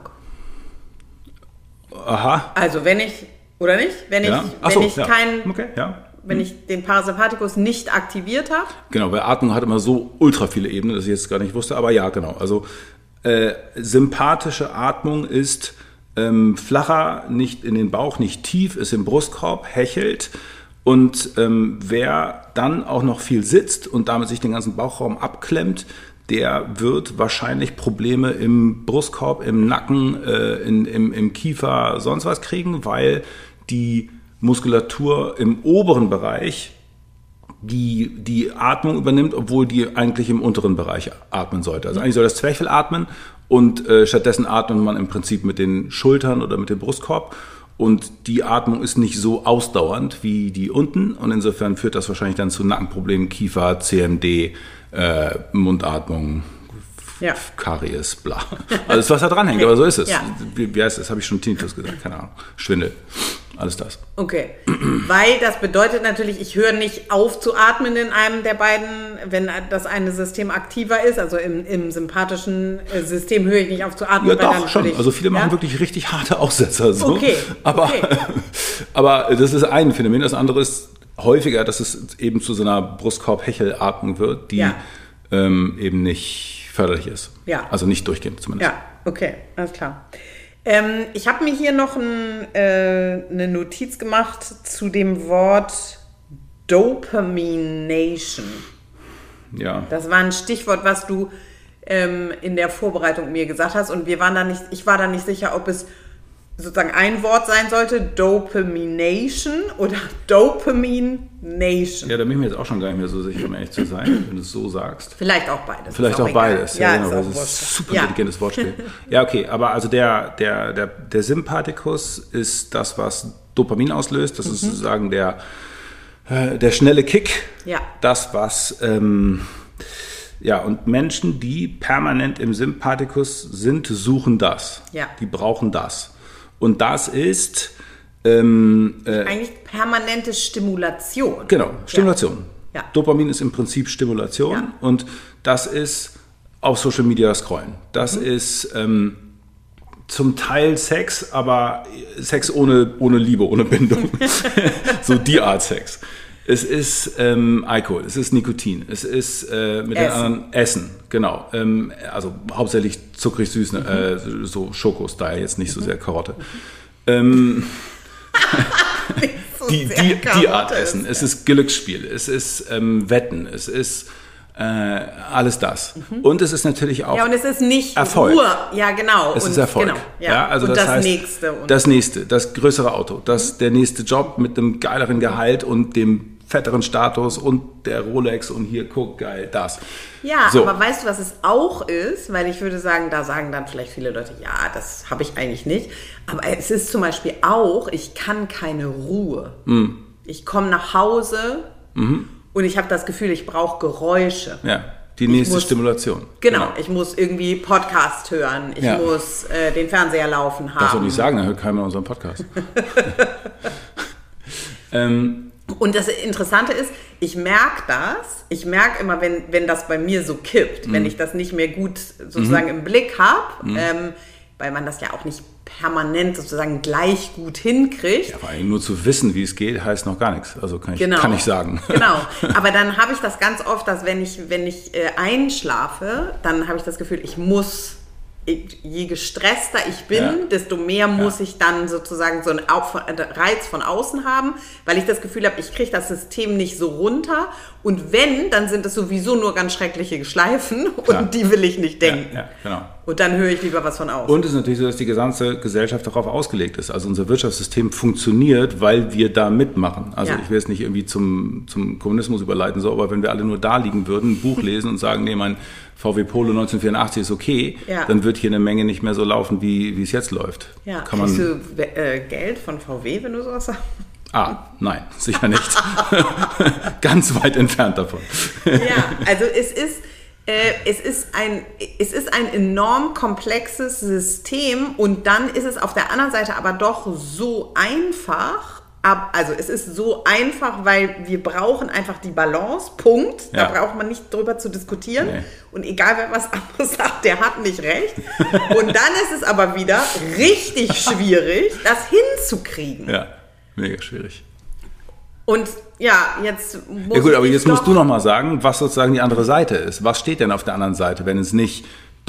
Aha. Also wenn ich Ja. Ach so, ja. wenn Okay, ich den Parasympathikus nicht aktiviert habe. Genau, weil Atmung hat immer so ultra viele Ebenen, dass ich jetzt gar nicht wusste, aber ja, genau. Also sympathische Atmung ist flacher, nicht in den Bauch, nicht tief, ist im Brustkorb, hechelt. Und wer dann auch noch viel sitzt und damit sich den ganzen Bauchraum abklemmt, der wird wahrscheinlich Probleme im Brustkorb, im Nacken, im Kiefer, sonst was kriegen, weil die Muskulatur im oberen Bereich die Atmung übernimmt, obwohl die eigentlich im unteren Bereich atmen sollte. Also eigentlich soll das Zwerchfell atmen und stattdessen atmet man im Prinzip mit den Schultern oder mit dem Brustkorb. Und die Atmung ist nicht so ausdauernd wie die unten. Und insofern führt das wahrscheinlich dann zu Nackenproblemen, Kiefer, CMD, Mundatmung, Ja. Karies, bla. Alles, was da dranhängt, aber so ist es. Ja. Wie heißt das? Habe ich schon Tinnitus gesagt? Keine Ahnung. Schwindel. Alles das. Okay. Weil das bedeutet natürlich, ich höre nicht auf zu atmen in einem der beiden, wenn das eine System aktiver ist. Also im sympathischen System höre ich nicht auf zu atmen. Ja, weil doch, dann schon. würde ich- Also viele machen ja? wirklich richtig harte Aussetzer. So. Okay, Aber, okay. aber das ist ein Phänomen. Das andere ist häufiger, dass es eben zu so einer Brustkorb-Hechelatmung wird, die Ja. eben nicht förderlich ist. Ja. Also nicht durchgehend zumindest. Ja, okay, alles klar. Ich habe mir hier noch eine Notiz gemacht zu dem Wort Dopamination. Ja. Das war ein Stichwort, was du in der Vorbereitung mir gesagt hast. Und ich war da nicht sicher, ob es sozusagen ein Wort sein sollte, Dopamination oder Dopamination. Ja, da bin ich mir jetzt auch schon gar nicht mehr so sicher, um ehrlich zu sein, wenn du es so sagst. Vielleicht auch beides. Vielleicht ist auch egal. beides. Ja, genau, ist auch das ist ein wurscht. super Ja. intelligentes Wortspiel. Ja, okay, aber also der Sympathikus ist das, was Dopamin auslöst. Das ist sozusagen der schnelle Kick. Ja. Das, was und Menschen, die permanent im Sympathikus sind, suchen das. Ja. Die brauchen das. Und das ist Eigentlich permanente Stimulation. genau, Stimulation. Ja. Dopamin ist im Prinzip Stimulation Ja. und das ist auf Social Media scrollen. Das ist zum Teil Sex, aber Sex ohne Liebe, ohne Bindung. So die Art Sex. Es ist Alkohol, es ist Nikotin, es ist mit den anderen Essen, genau. Also hauptsächlich zuckrig süß, so Schoko-Style, jetzt nicht so sehr Karotte. Die Art Essen. Es ist Glücksspiel, es ist Wetten, es ist alles das. Und es ist natürlich auch und es ist nicht Erfolg. Ruhe. Ja, genau. Es ist Erfolg. Genau, ja. Also und das heißt, Nächste. Das Nächste, das größere Auto, der nächste Job mit einem geileren Gehalt und dem fetteren Status und der Rolex und hier, guck, geil, das. Ja, so. Aber weißt du, was es auch ist? Weil ich würde sagen, da sagen dann vielleicht viele Leute, ja, das habe ich eigentlich nicht. Aber es ist zum Beispiel auch, ich kann keine Ruhe. Ich komme nach Hause und ich habe das Gefühl, ich brauche Geräusche. Ja, die nächste Stimulation. Genau, ich muss irgendwie Podcast hören, ich muss den Fernseher laufen haben. Das soll ich sagen, dann hört keiner unseren Podcast. Und das Interessante ist, ich merke immer, wenn das bei mir so kippt, wenn ich das nicht mehr gut sozusagen im Blick habe, weil man das ja auch nicht permanent sozusagen gleich gut hinkriegt. Ja, vor allem nur zu wissen, wie es geht, heißt noch gar nichts. Also kann ich sagen. Genau, aber dann habe ich das ganz oft, dass wenn ich einschlafe, dann habe ich das Gefühl, je gestresster ich bin, desto mehr muss ich dann sozusagen so einen Reiz von außen haben, weil ich das Gefühl habe, ich kriege das System nicht so runter und wenn, dann sind es sowieso nur ganz schreckliche Schleifen und die will ich nicht denken. Ja, genau. Und dann höre ich lieber was von außen. Und es ist natürlich so, dass die gesamte Gesellschaft darauf ausgelegt ist. Also unser Wirtschaftssystem funktioniert, weil wir da mitmachen. Also ich will es nicht irgendwie zum Kommunismus überleiten, so, aber wenn wir alle nur da liegen würden, ein Buch lesen und sagen, nee, mein VW Polo 1984 ist okay, dann wird hier eine Menge nicht mehr so laufen, wie es jetzt läuft. Ja. Kriegst du Geld von VW, wenn du sowas sagst? Nein, sicher nicht. Ganz weit entfernt davon. Ja, also es ist ein enorm komplexes System und dann ist es auf der anderen Seite aber doch so einfach. Also es ist so einfach, weil wir brauchen einfach die Balance, Punkt. Da braucht man nicht drüber zu diskutieren. Nee. Und egal, wer was anderes sagt, der hat nicht recht. Und dann ist es aber wieder richtig schwierig, das hinzukriegen. Ja, mega schwierig. Und jetzt muss jetzt musst du noch mal sagen, was sozusagen die andere Seite ist. Was steht denn auf der anderen Seite, wenn es nicht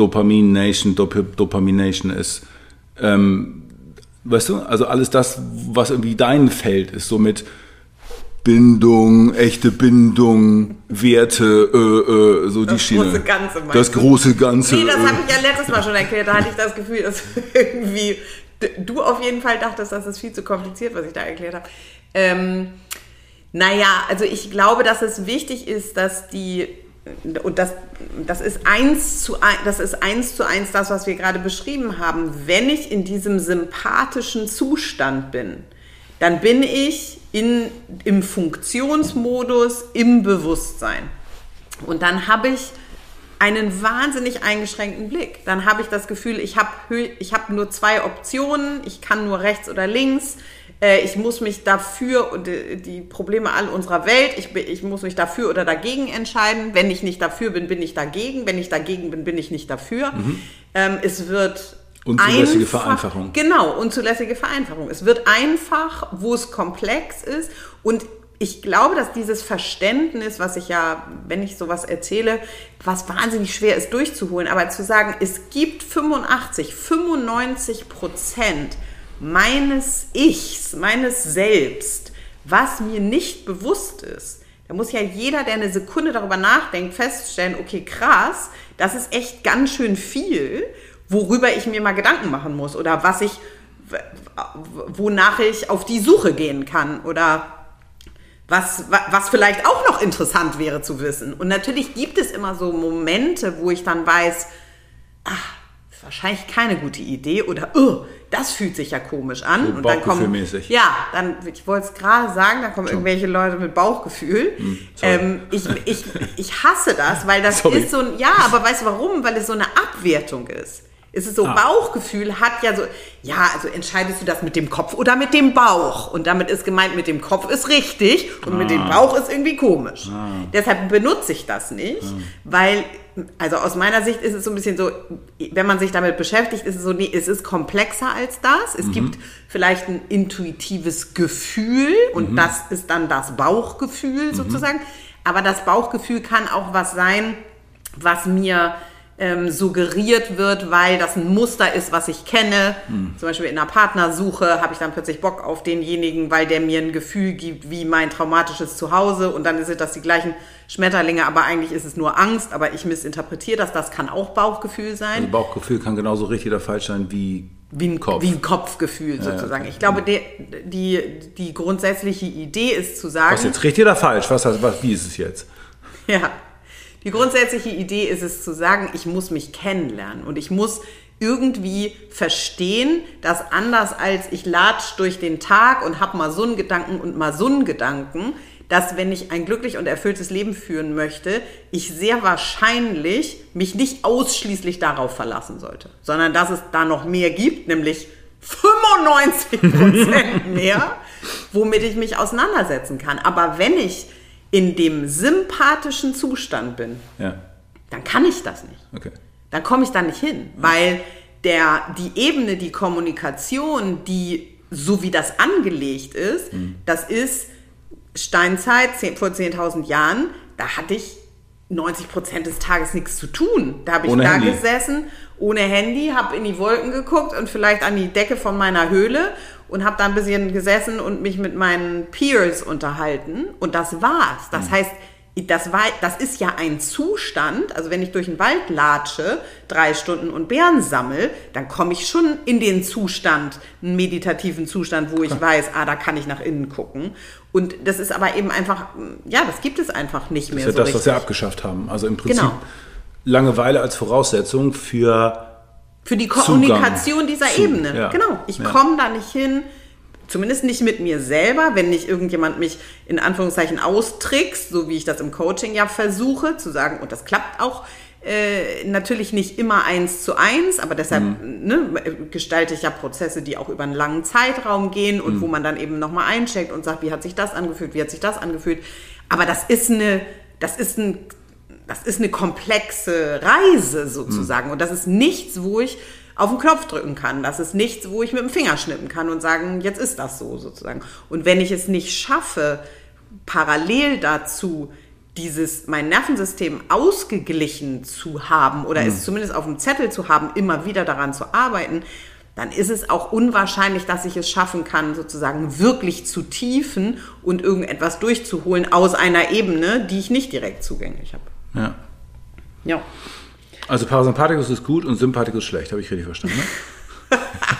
Dopamination ist? Weißt du, also alles das, was irgendwie dein Feld ist, so mit Bindung, echte Bindung, Werte, so die Schiene. Das große Ganze. Das große Ganze. Nee, das habe ich ja letztes Mal schon erklärt. Da hatte ich das Gefühl, dass irgendwie du auf jeden Fall dachtest, das ist viel zu kompliziert, was ich da erklärt habe. Also ich glaube, dass es wichtig ist, dass und das ist 1:1 das, was wir gerade beschrieben haben. Wenn ich in diesem sympathischen Zustand bin, dann bin ich im Funktionsmodus, im Bewusstsein. Und dann habe ich einen wahnsinnig eingeschränkten Blick. Dann habe ich das Gefühl, ich habe nur 2 Optionen, ich kann nur rechts oder links. Ich muss mich dafür, und die Probleme all unserer Welt, ich muss mich dafür oder dagegen entscheiden. Wenn ich nicht dafür bin, bin ich dagegen. Wenn ich dagegen bin, bin ich nicht dafür. Es wird unzulässige Vereinfachung. Genau, unzulässige Vereinfachung. Es wird einfach, wo es komplex ist. Und ich glaube, dass dieses Verständnis, was ich ja, wenn ich sowas erzähle, was wahnsinnig schwer ist durchzuholen, aber zu sagen, es gibt 95% meines Ichs, meines Selbst, was mir nicht bewusst ist. Da muss ja jeder, der eine Sekunde darüber nachdenkt, feststellen, okay, krass, das ist echt ganz schön viel, worüber ich mir mal Gedanken machen muss oder wonach ich auf die Suche gehen kann oder was vielleicht auch noch interessant wäre zu wissen. Und natürlich gibt es immer so Momente, wo ich dann weiß, ist wahrscheinlich keine gute Idee oder das fühlt sich ja komisch an. So und dann Bauchgefühlmäßig. Ich wollte es gerade sagen, da kommen irgendwelche Leute mit Bauchgefühl. Ich hasse das, weil das ist so ein, aber weißt du warum? Weil es so eine Abwertung ist. Es ist so, Bauchgefühl hat ja so, ja, also entscheidest du das mit dem Kopf oder mit dem Bauch? Und damit ist gemeint, mit dem Kopf ist richtig und mit dem Bauch ist irgendwie komisch. Deshalb benutze ich das nicht, weil, also aus meiner Sicht ist es so ein bisschen so, wenn man sich damit beschäftigt, ist es so, nee, es ist komplexer als das. Es gibt vielleicht ein intuitives Gefühl und das ist dann das Bauchgefühl sozusagen. Aber das Bauchgefühl kann auch was sein, was mir suggeriert wird, weil das ein Muster ist, was ich kenne. Zum Beispiel in einer Partnersuche habe ich dann plötzlich Bock auf denjenigen, weil der mir ein Gefühl gibt, wie mein traumatisches Zuhause. Und dann sind das die gleichen Schmetterlinge, aber eigentlich ist es nur Angst. Aber ich missinterpretiere das. Das kann auch Bauchgefühl sein. Also Bauchgefühl kann genauso richtig oder falsch sein wie ein Kopfgefühl sozusagen. Ich glaube, die grundsätzliche Idee ist zu sagen... Was jetzt richtig oder falsch? Wie ist es jetzt? Ja. Die grundsätzliche Idee ist es zu sagen, ich muss mich kennenlernen und ich muss irgendwie verstehen, dass anders als ich latsch durch den Tag und habe mal so einen Gedanken und mal so einen Gedanken, dass wenn ich ein glücklich und erfülltes Leben führen möchte, ich sehr wahrscheinlich mich nicht ausschließlich darauf verlassen sollte, sondern dass es da noch mehr gibt, nämlich 95% mehr, womit ich mich auseinandersetzen kann. Aber wenn ich in dem sympathischen Zustand bin, dann kann ich das nicht. Okay. Dann komme ich da nicht hin, weil die Ebene, die Kommunikation, die so wie das angelegt ist, das ist Steinzeit, vor 10.000 Jahren, da hatte ich 90% des Tages nichts zu tun. Da habe ich da gesessen, ohne Handy, habe in die Wolken geguckt und vielleicht an die Decke von meiner Höhle und habe da ein bisschen gesessen und mich mit meinen Peers unterhalten. Und das war's. Das heißt, das ist ja ein Zustand, also wenn ich durch den Wald latsche, 3 Stunden und Beeren sammle, dann komme ich schon in den Zustand, einen meditativen Zustand, wo ich weiß, da kann ich nach innen gucken. Und das ist aber eben einfach, das gibt es einfach nicht mehr so richtig. Das ist ja das, was wir abgeschafft haben. Also im Prinzip Langeweile als Voraussetzung für die Kommunikation dieser Ebene. Ja. Genau. Ich komme da nicht hin, zumindest nicht mit mir selber, wenn nicht irgendjemand mich in Anführungszeichen austrickst, so wie ich das im Coaching ja versuche, zu sagen, und das klappt auch natürlich nicht immer 1:1, aber deshalb gestalte ich ja Prozesse, die auch über einen langen Zeitraum gehen und wo man dann eben nochmal eincheckt und sagt, wie hat sich das angefühlt, wie hat sich das angefühlt. Aber das ist eine komplexe Reise sozusagen und das ist nichts, wo ich auf den Knopf drücken kann. Das ist nichts, wo ich mit dem Finger schnippen kann und sagen, jetzt ist das so sozusagen. Und wenn ich es nicht schaffe, parallel dazu mein Nervensystem ausgeglichen zu haben oder es zumindest auf dem Zettel zu haben, immer wieder daran zu arbeiten, dann ist es auch unwahrscheinlich, dass ich es schaffen kann, sozusagen wirklich zu tiefen und irgendetwas durchzuholen aus einer Ebene, die ich nicht direkt zugänglich habe. Ja. Also Parasympathikus ist gut und Sympathikus schlecht, habe ich richtig verstanden, ne?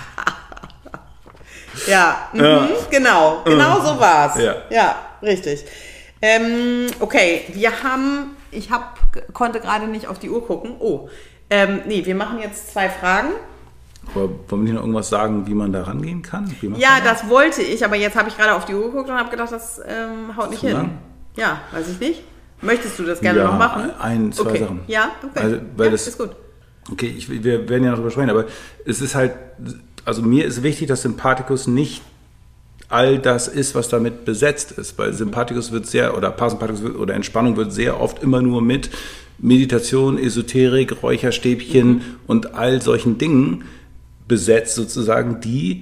Genau so war's. Ja, richtig. Okay, ich konnte gerade nicht auf die Uhr gucken. Wir machen jetzt 2 Fragen. Aber wollen wir nicht noch irgendwas sagen, wie man da rangehen kann? Das wollte ich, aber jetzt habe ich gerade auf die Uhr geguckt und habe gedacht, das haut nicht hin. Lang? Ja, weiß ich nicht. Möchtest du das gerne noch machen? 2 Sachen. Ja, okay. Also, weil das ist gut. Okay, wir werden ja noch drüber sprechen, aber es ist halt, also mir ist wichtig, dass Sympathikus nicht all das ist, was damit besetzt ist, weil Sympathikus wird oder Parasympathikus oder Entspannung wird sehr oft immer nur mit Meditation, Esoterik, Räucherstäbchen und all solchen Dingen besetzt sozusagen, die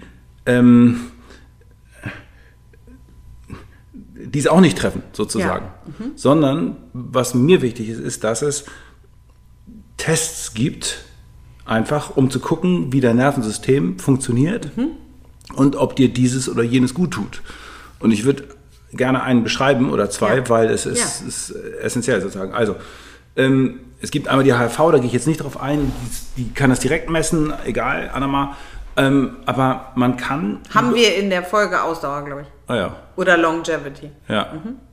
es auch nicht treffen, sozusagen. Sondern, was mir wichtig ist, dass es Tests gibt, einfach um zu gucken, wie dein Nervensystem funktioniert und ob dir dieses oder jenes gut tut. Und ich würde gerne einen beschreiben oder 2, weil es ist essentiell sozusagen. Also, es gibt einmal die HRV, da gehe ich jetzt nicht drauf ein, die kann das direkt messen, egal, Anna. Aber man kann... Haben wir in der Folge Ausdauer, glaube ich. Oder Longevity. Ja.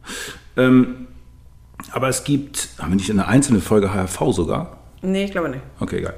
Aber es gibt, haben wir nicht in einer einzelnen Folge HRV sogar? Nee, ich glaube nicht. Okay, egal.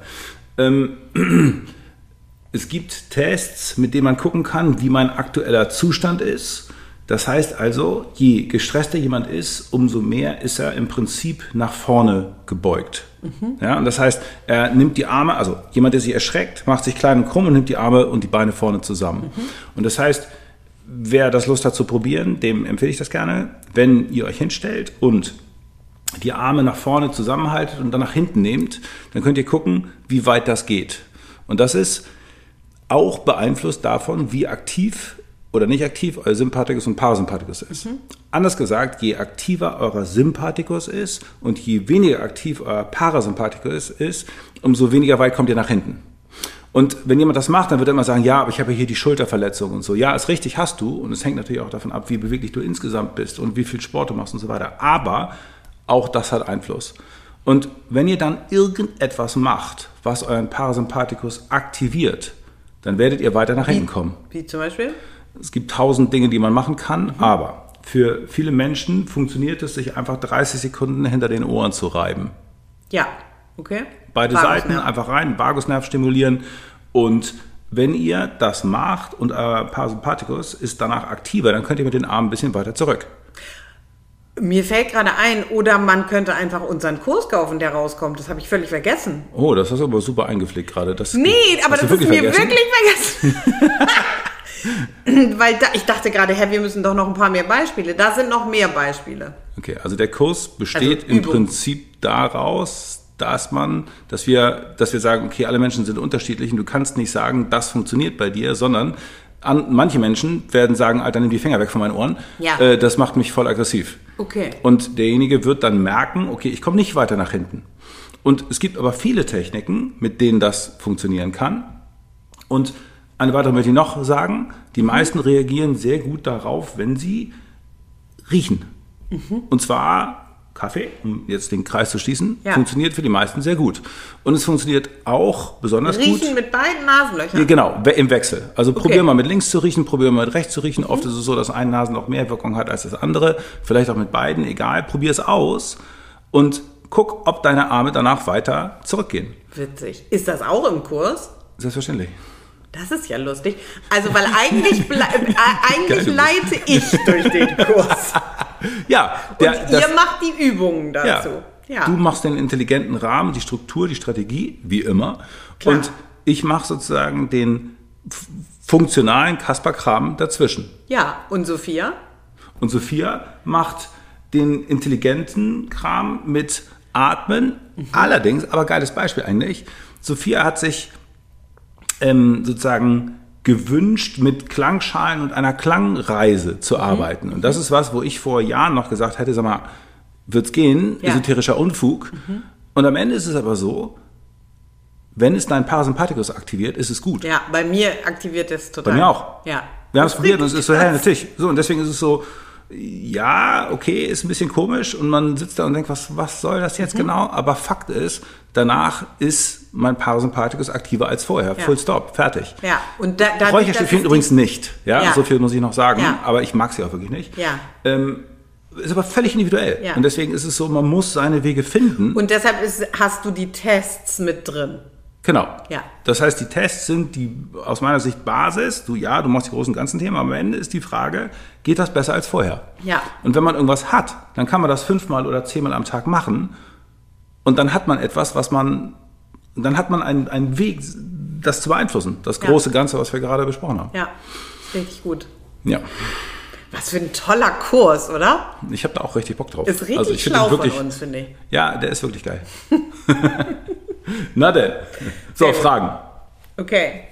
Es gibt Tests, mit denen man gucken kann, wie mein aktueller Zustand ist, Das heißt also, je gestresster jemand ist, umso mehr ist er im Prinzip nach vorne gebeugt. Ja, und das heißt, er nimmt die Arme, also jemand, der sich erschreckt, macht sich klein und krumm und nimmt die Arme und die Beine vorne zusammen. Und das heißt, wer das Lust hat zu probieren, dem empfehle ich das gerne, wenn ihr euch hinstellt und die Arme nach vorne zusammenhaltet und dann nach hinten nehmt, dann könnt ihr gucken, wie weit das geht. Und das ist auch beeinflusst davon, wie aktiv oder nicht aktiv euer Sympathikus und Parasympathikus ist. Anders gesagt, je aktiver euer Sympathikus ist und je weniger aktiv euer Parasympathikus ist, umso weniger weit kommt ihr nach hinten. Und wenn jemand das macht, dann wird er immer sagen, ja, aber ich habe ja hier die Schulterverletzung und so. Ja, ist richtig, hast du. Und es hängt natürlich auch davon ab, wie beweglich du insgesamt bist und wie viel Sport du machst und so weiter. Aber auch das hat Einfluss. Und wenn ihr dann irgendetwas macht, was euren Parasympathikus aktiviert, dann werdet ihr weiter nach hinten kommen. Wie zum Beispiel? Es gibt 1000 Dinge, die man machen kann, aber für viele Menschen funktioniert es, sich einfach 30 Sekunden hinter den Ohren zu reiben. Ja, okay. Beide Seiten einfach rein, Vagusnerv stimulieren. Und wenn ihr das macht und euer Parasympathikus ist danach aktiver, dann könnt ihr mit den Armen ein bisschen weiter zurück. Mir fällt gerade ein, oder man könnte einfach unseren Kurs kaufen, der rauskommt. Das habe ich völlig vergessen. Oh, das hast du aber super eingepflegt gerade. Aber das ist mir wirklich vergessen. Weil ich dachte gerade, wir müssen doch noch ein paar mehr Beispiele. Da sind noch mehr Beispiele. Okay, also der Kurs besteht im Prinzip daraus, dass wir sagen, okay, alle Menschen sind unterschiedlich und du kannst nicht sagen, das funktioniert bei dir, sondern manche Menschen werden sagen, Alter, nimm die Finger weg von meinen Ohren. Ja. Das macht mich voll aggressiv. Okay. Und derjenige wird dann merken, okay, ich komme nicht weiter nach hinten. Und es gibt aber viele Techniken, mit denen das funktionieren kann. Und eine weitere möchte ich noch sagen, die meisten reagieren sehr gut darauf, wenn sie riechen. Und zwar Kaffee, um jetzt den Kreis zu schließen, funktioniert für die meisten sehr gut. Und es funktioniert auch besonders gut. Riechen mit beiden Nasenlöchern? Ja, genau, im Wechsel. Also probier mal mit links zu riechen, probier mal mit rechts zu riechen. Oft ist es so, dass ein Nasenloch mehr Wirkung hat als das andere. Vielleicht auch mit beiden, egal. Probier es aus und guck, ob deine Arme danach weiter zurückgehen. Witzig. Ist das auch im Kurs? Selbstverständlich. Das ist ja lustig. Also, weil eigentlich leite ich durch den Kurs. Ja. Ihr macht die Übungen dazu. Ja. Du machst den intelligenten Rahmen, die Struktur, die Strategie, wie immer. Klar. Und ich mache sozusagen den funktionalen Kasperkram dazwischen. Ja, und Sophia? Und Sophia macht den intelligenten Kram mit Atmen. Allerdings, aber geiles Beispiel eigentlich, Sophia hat sich sozusagen gewünscht, mit Klangschalen und einer Klangreise zu arbeiten. Und das ist was, wo ich vor Jahren noch gesagt hätte, sag mal, wird's gehen? Ja. Esoterischer Unfug. Und am Ende ist es aber so, wenn es dein Parasympathikus aktiviert, ist es gut. Ja, bei mir aktiviert es total. Bei mir auch. Ja. Wir haben es probiert und es ist so hell, natürlich. So, und deswegen ist es so, ja, okay, ist ein bisschen komisch und man sitzt da und denkt, was soll das jetzt genau? Aber Fakt ist, danach ist mein Parasympathikus aktiver als vorher. Ja. Full stop, fertig. Ja. Und Räucherstäbchen übrigens nicht. Ja, so viel muss ich noch sagen. Ja. Aber ich mag sie auch wirklich nicht. Ja. Ist aber völlig individuell. Ja. Und deswegen ist es so, man muss seine Wege finden. Und deshalb hast du die Tests mit drin. Genau. Ja. Das heißt, die Tests sind die aus meiner Sicht Basis. Du machst die großen ganzen Themen, aber am Ende ist die Frage, geht das besser als vorher? Ja. Und wenn man irgendwas hat, dann kann man das 5-mal oder 10-mal am Tag machen und dann hat man etwas, dann hat man einen Weg, das zu beeinflussen. Das große Ganze, was wir gerade besprochen haben. Ja, richtig gut. Ja. Was für ein toller Kurs, oder? Ich habe da auch richtig Bock drauf. Ist richtig schlau von uns, finde ich. Ja, der ist wirklich geil. Na denn. So, Fragen. Okay.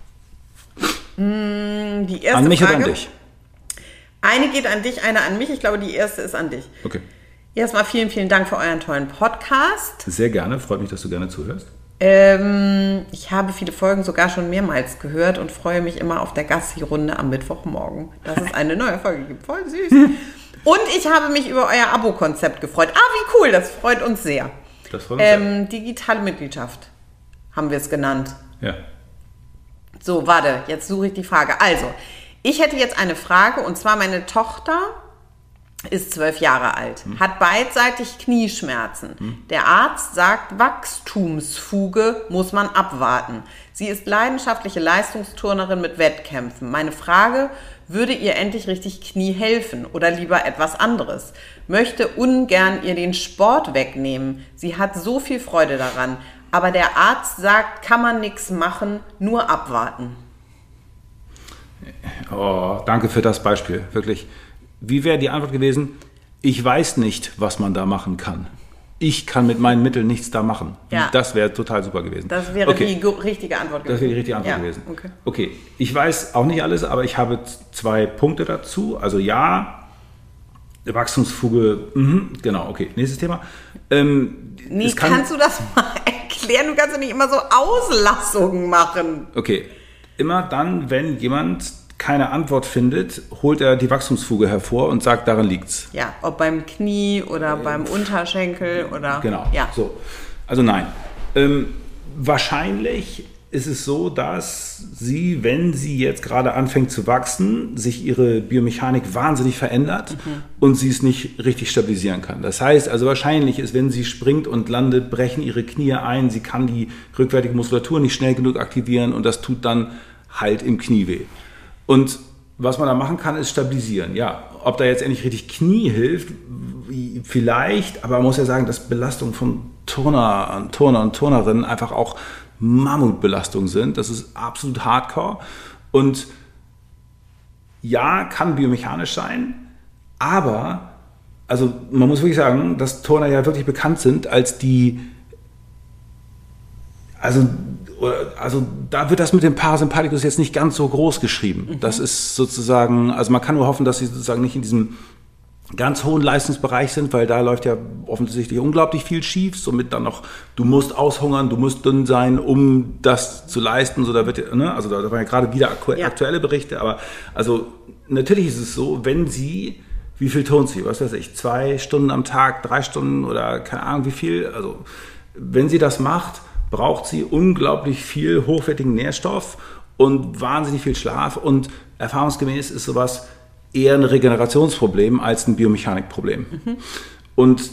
Die erste an mich Frage, oder an dich? Eine geht an dich, eine an mich. Ich glaube, die erste ist an dich. Okay. Erstmal vielen, vielen Dank für euren tollen Podcast. Sehr gerne. Freut mich, dass du gerne zuhörst. Ich habe viele Folgen sogar schon mehrmals gehört und freue mich immer auf der Gassi-Runde am Mittwochmorgen, dass es eine neue Folge gibt. Voll süß. Und ich habe mich über euer Abo-Konzept gefreut. Wie cool, das freut uns sehr. Das freut uns sehr. Digitale Mitgliedschaft haben wir es genannt. Ja. So, warte, jetzt suche ich die Frage. Also, ich hätte jetzt eine Frage, und zwar meine Tochter ist 12 Jahre alt, hat beidseitig Knieschmerzen. Der Arzt sagt, Wachstumsfuge muss man abwarten. Sie ist leidenschaftliche Leistungsturnerin mit Wettkämpfen. Meine Frage, würde ihr endlich richtig Knie helfen oder lieber etwas anderes. Möchte ungern ihr den Sport wegnehmen. Sie hat so viel Freude daran. Aber der Arzt sagt, kann man nichts machen, nur abwarten. Oh, danke für das Beispiel, wirklich. Wie wäre die Antwort gewesen? Ich weiß nicht, was man da machen kann. Ich kann mit meinen Mitteln nichts da machen. Ja. Das wäre total super gewesen. Das wäre die richtige Antwort gewesen. Das wäre die richtige Antwort gewesen. Okay, ich weiß auch nicht alles, aber ich habe 2 Punkte dazu. Also ja, Wachstumsfuge, genau, okay. Nächstes Thema. Kannst du das mal erklären? Du kannst doch nicht immer so Auslassungen machen. Okay, immer dann, wenn jemand keine Antwort findet, holt er die Wachstumsfuge hervor und sagt, daran liegt's. Ja, ob beim Knie oder beim Unterschenkel oder... Genau, ja. So. Also nein. Wahrscheinlich ist es so, dass sie, wenn sie jetzt gerade anfängt zu wachsen, sich ihre Biomechanik wahnsinnig verändert und sie es nicht richtig stabilisieren kann. Das heißt, also wahrscheinlich ist, wenn sie springt und landet, brechen ihre Knie ein, sie kann die rückwärtige Muskulatur nicht schnell genug aktivieren und das tut dann halt im Knie weh. Und was man da machen kann, ist stabilisieren. Ja, ob da jetzt endlich richtig Knie hilft, vielleicht, aber man muss ja sagen, dass Belastungen von Turner und Turnerinnen einfach auch Mammutbelastungen sind. Das ist absolut hardcore. Und ja, kann biomechanisch sein, aber also man muss wirklich sagen, dass Turner ja wirklich bekannt sind als die, also da wird das mit dem Parasympathikus jetzt nicht ganz so groß geschrieben. Das ist sozusagen, also man kann nur hoffen, dass sie sozusagen nicht in diesem ganz hohen Leistungsbereich sind, weil da läuft ja offensichtlich unglaublich viel schief, somit dann noch, du musst aushungern, du musst dünn sein, um das zu leisten, so da wird, ne, also da waren ja gerade wieder aktuelle Berichte, aber also natürlich ist es so, wenn sie, wie viel turnt sie, was weiß ich, 2 Stunden am Tag, 3 Stunden oder keine Ahnung wie viel, also wenn sie das macht, braucht sie unglaublich viel hochwertigen Nährstoff und wahnsinnig viel Schlaf und erfahrungsgemäß ist sowas eher ein Regenerationsproblem als ein Biomechanikproblem. Und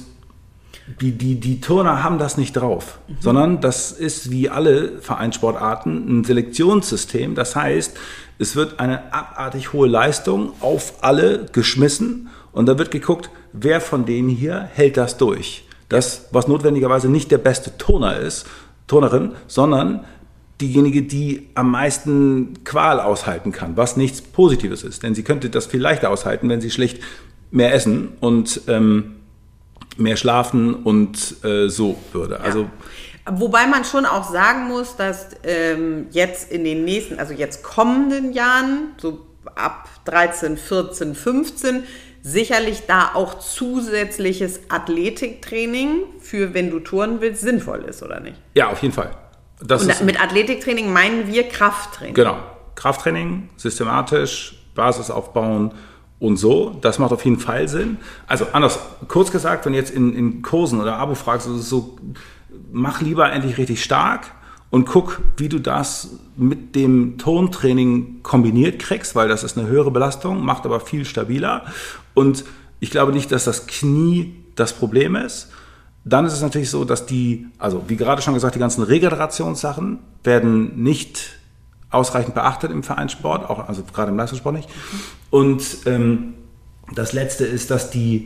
die Turner haben das nicht drauf, sondern das ist wie alle Vereinssportarten ein Selektionssystem. Das heißt, es wird eine abartig hohe Leistung auf alle geschmissen und da wird geguckt, wer von denen hier hält das durch. Das, was notwendigerweise nicht der beste Turner ist, Turnerin, sondern diejenige, die am meisten Qual aushalten kann, was nichts Positives ist. Denn sie könnte das viel leichter aushalten, wenn sie schlicht mehr essen und mehr schlafen und so würde. Ja. Also, wobei man schon auch sagen muss, dass jetzt in den nächsten, also jetzt kommenden Jahren, so ab 13, 14, 15, sicherlich da auch zusätzliches Athletiktraining für, wenn du turnen willst, sinnvoll ist, oder nicht? Ja, auf jeden Fall. Mit Athletiktraining meinen wir Krafttraining. Genau. Krafttraining, systematisch, Basis aufbauen und so. Das macht auf jeden Fall Sinn. Also anders, kurz gesagt, wenn du jetzt in Kursen oder Abo fragst, ist es so, mach lieber endlich richtig stark und guck, wie du das mit dem Turntraining kombiniert kriegst, weil das ist eine höhere Belastung, macht aber viel stabiler. Und ich glaube nicht, dass das Knie das Problem ist. Dann ist es natürlich so, dass also wie gerade schon gesagt, die ganzen Regenerationssachen werden nicht ausreichend beachtet im Vereinssport, auch, also gerade im Leistungssport nicht. Und das Letzte ist, dass die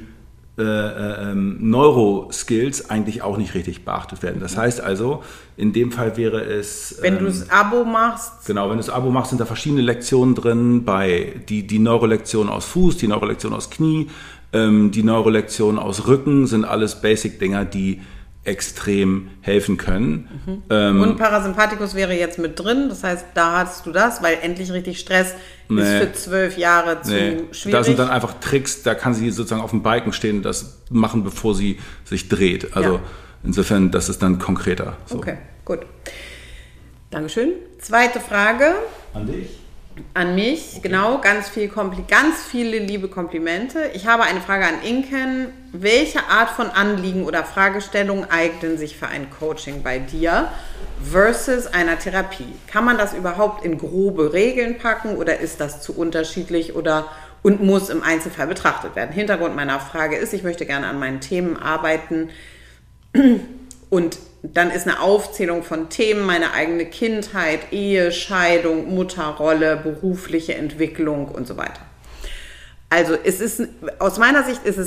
Neuroskills eigentlich auch nicht richtig beachtet werden. Das heißt also, in dem Fall wäre es... Wenn du das Abo machst... Genau, wenn du das Abo machst, sind da verschiedene Lektionen drin, bei die Neurolektion aus Fuß, die Neurolektion aus Knie, die Neurolektionen aus Rücken, sind alles Basic-Dinger, die extrem helfen können. Und Parasympathikus wäre jetzt mit drin, das heißt, da hast du das, weil endlich richtig Stress ist für 12 Jahre zu schwierig. Da sind dann einfach Tricks, da kann sie sozusagen auf dem Balken stehen und das machen, bevor sie sich dreht. Also insofern, das ist dann konkreter. So. Okay, gut. Dankeschön. Zweite Frage. An dich? An mich, okay. Genau, ganz viele liebe Komplimente. Ich habe eine Frage an Inken. Welche Art von Anliegen oder Fragestellungen eignen sich für ein Coaching bei dir versus einer Therapie? Kann man das überhaupt in grobe Regeln packen oder ist das zu unterschiedlich und muss im Einzelfall betrachtet werden? Hintergrund meiner Frage ist, ich möchte gerne an meinen Themen arbeiten und dann ist eine Aufzählung von Themen, meine eigene Kindheit, Ehe, Scheidung, Mutterrolle, berufliche Entwicklung und so weiter. Also aus meiner Sicht ist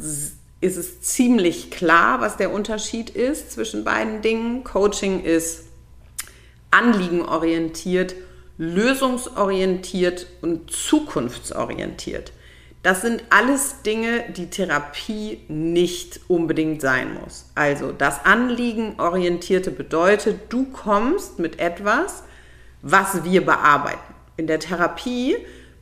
es ziemlich klar, was der Unterschied ist zwischen beiden Dingen. Coaching ist anliegenorientiert, lösungsorientiert und zukunftsorientiert. Das sind alles Dinge, die Therapie nicht unbedingt sein muss. Also das Anliegenorientierte bedeutet, du kommst mit etwas, was wir bearbeiten. In der Therapie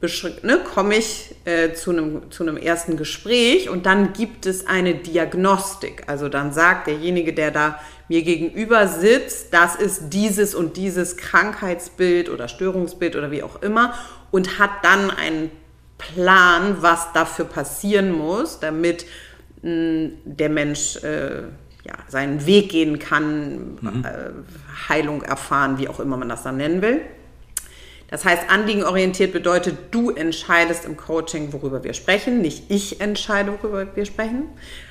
komme ich zu einem ersten Gespräch und dann gibt es eine Diagnostik. Also dann sagt derjenige, der da mir gegenüber sitzt, das ist dieses und dieses Krankheitsbild oder Störungsbild oder wie auch immer und hat dann einen Plan, was dafür passieren muss, damit der Mensch seinen Weg gehen kann, Heilung erfahren, wie auch immer man das dann nennen will. Das heißt, anliegenorientiert bedeutet, du entscheidest im Coaching, worüber wir sprechen, nicht ich entscheide, worüber wir sprechen.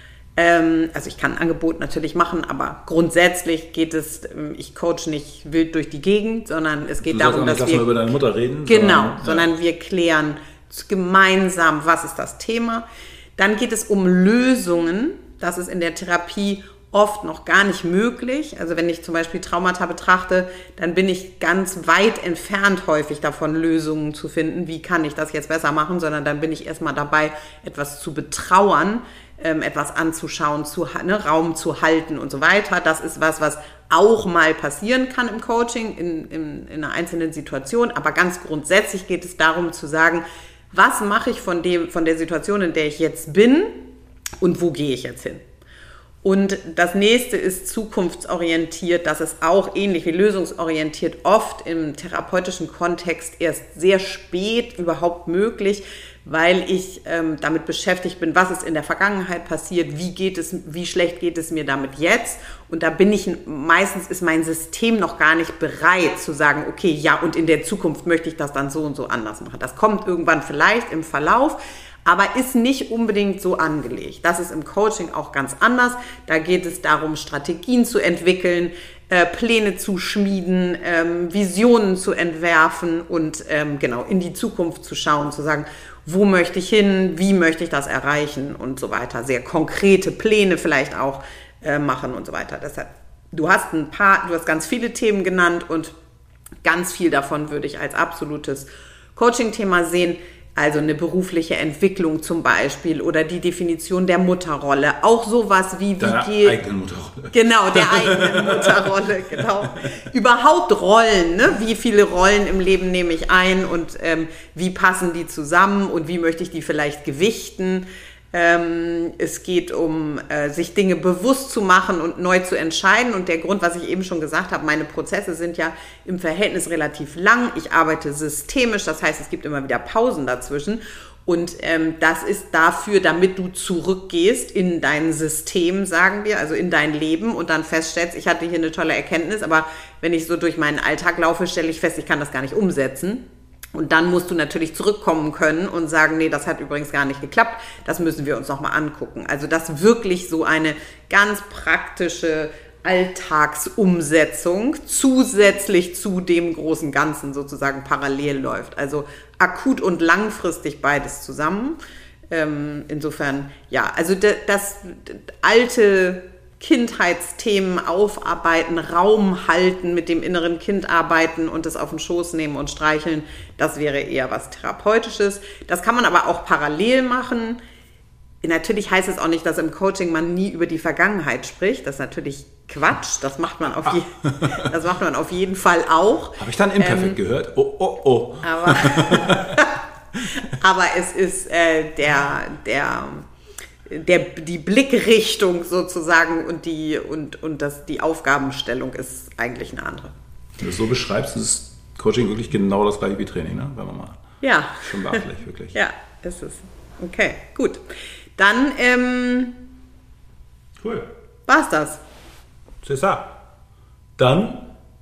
Also ich kann ein Angebot natürlich machen, aber grundsätzlich geht es, ich coache nicht wild durch die Gegend, sondern es geht darum, dass wir über deine Mutter reden. Sondern wir klären gemeinsam, was ist das Thema. Dann geht es um Lösungen. Das ist in der Therapie oft noch gar nicht möglich. Also wenn ich zum Beispiel Traumata betrachte, dann bin ich ganz weit entfernt häufig davon, Lösungen zu finden. Wie kann ich das jetzt besser machen? Sondern dann bin ich erstmal dabei, etwas zu betrauern, etwas anzuschauen, Raum zu halten und so weiter. Das ist was auch mal passieren kann im Coaching, in einer einzelnen Situation. Aber ganz grundsätzlich geht es darum zu sagen, was mache ich von der Situation, in der ich jetzt bin und wo gehe ich jetzt hin? Und das nächste ist zukunftsorientiert. Das ist auch ähnlich wie lösungsorientiert oft im therapeutischen Kontext erst sehr spät überhaupt möglich, weil ich damit beschäftigt bin, was ist in der Vergangenheit passiert, wie schlecht geht es mir damit jetzt. Und da meistens ist mein System noch gar nicht bereit zu sagen, okay, ja, und in der Zukunft möchte ich das dann so und so anders machen. Das kommt irgendwann vielleicht im Verlauf, aber ist nicht unbedingt so angelegt. Das ist im Coaching auch ganz anders. Da geht es darum, Strategien zu entwickeln, Pläne zu schmieden, Visionen zu entwerfen und in die Zukunft zu schauen, zu sagen, wo möchte ich hin, wie möchte ich das erreichen und so weiter. Sehr konkrete Pläne vielleicht auch machen und so weiter. Deshalb, du hast ganz viele Themen genannt und ganz viel davon würde ich als absolutes Coaching-Thema sehen. Also eine berufliche Entwicklung zum Beispiel oder die Definition der Mutterrolle. Auch sowas wie der eigenen Mutterrolle. Genau, der eigenen Mutterrolle, genau. Überhaupt Rollen, ne? Wie viele Rollen im Leben nehme ich ein und wie passen die zusammen und wie möchte ich die vielleicht gewichten. Es geht um sich Dinge bewusst zu machen und neu zu entscheiden. Und der Grund, was ich eben schon gesagt habe, meine Prozesse sind ja im Verhältnis relativ lang. Ich arbeite systemisch, das heißt, es gibt immer wieder Pausen dazwischen. Und das ist dafür, damit du zurückgehst in dein System, sagen wir, also in dein Leben und dann feststellst, ich hatte hier eine tolle Erkenntnis, aber wenn ich so durch meinen Alltag laufe, stelle ich fest, ich kann das gar nicht umsetzen. Und dann musst du natürlich zurückkommen können und sagen, nee, das hat übrigens gar nicht geklappt, das müssen wir uns nochmal angucken. Also dass wirklich so eine ganz praktische Alltagsumsetzung zusätzlich zu dem großen Ganzen sozusagen parallel läuft. Also akut und langfristig beides zusammen. Insofern, ja, also das alte Kindheitsthemen aufarbeiten, Raum halten, mit dem inneren Kind arbeiten und es auf den Schoß nehmen und streicheln, das wäre eher was Therapeutisches. Das kann man aber auch parallel machen. Natürlich heißt es auch nicht, dass im Coaching man nie über die Vergangenheit spricht. Das ist natürlich Quatsch. Das macht man auf jeden Fall auch. Habe ich dann imperfekt gehört? Oh. Aber es ist die Blickrichtung sozusagen und die Aufgabenstellung ist eigentlich eine andere. Wenn du es so beschreibst, ist Coaching wirklich genau das gleiche wie Training, ne? Wenn man mal schon beachtlich, wirklich. Ja, ist es. Okay, gut. Dann cool. War's das. C'est ça. Dann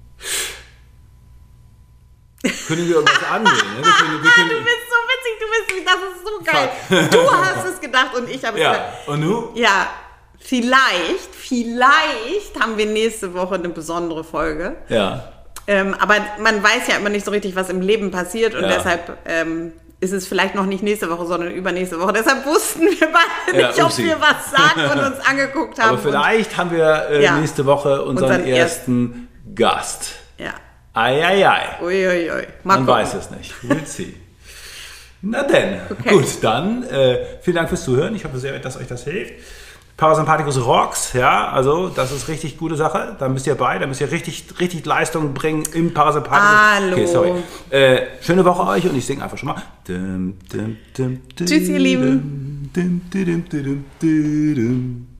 können wir irgendwas angehen. Ne? Wir können, du bist so witzig, das ist so geil. Fuck. Du hast es gedacht und ich habe es gedacht. Und du? Ja, vielleicht haben wir nächste Woche eine besondere Folge. Ja. Aber man weiß ja immer nicht so richtig, was im Leben passiert und Ja. deshalb ist es vielleicht noch nicht nächste Woche, sondern übernächste Woche. Deshalb wussten wir beide nicht, ob wir was sagen und uns angeguckt haben. Aber vielleicht haben wir Ja. nächste Woche unseren Unseren ersten Gast. Ja. Eieiei. Uiuiui. Mal Man gucken. weiß es nicht. We'll see. Na denn. Okay. Gut, dann vielen Dank fürs Zuhören. Ich hoffe sehr, dass euch das hilft. Parasympathikus rocks, ja, also das ist richtig gute Sache. Da müsst ihr richtig Leistung bringen im Parasympathikus. Hallo. Okay, sorry. Schöne Woche euch und ich singe einfach schon mal. Tschüss, ihr Lieben.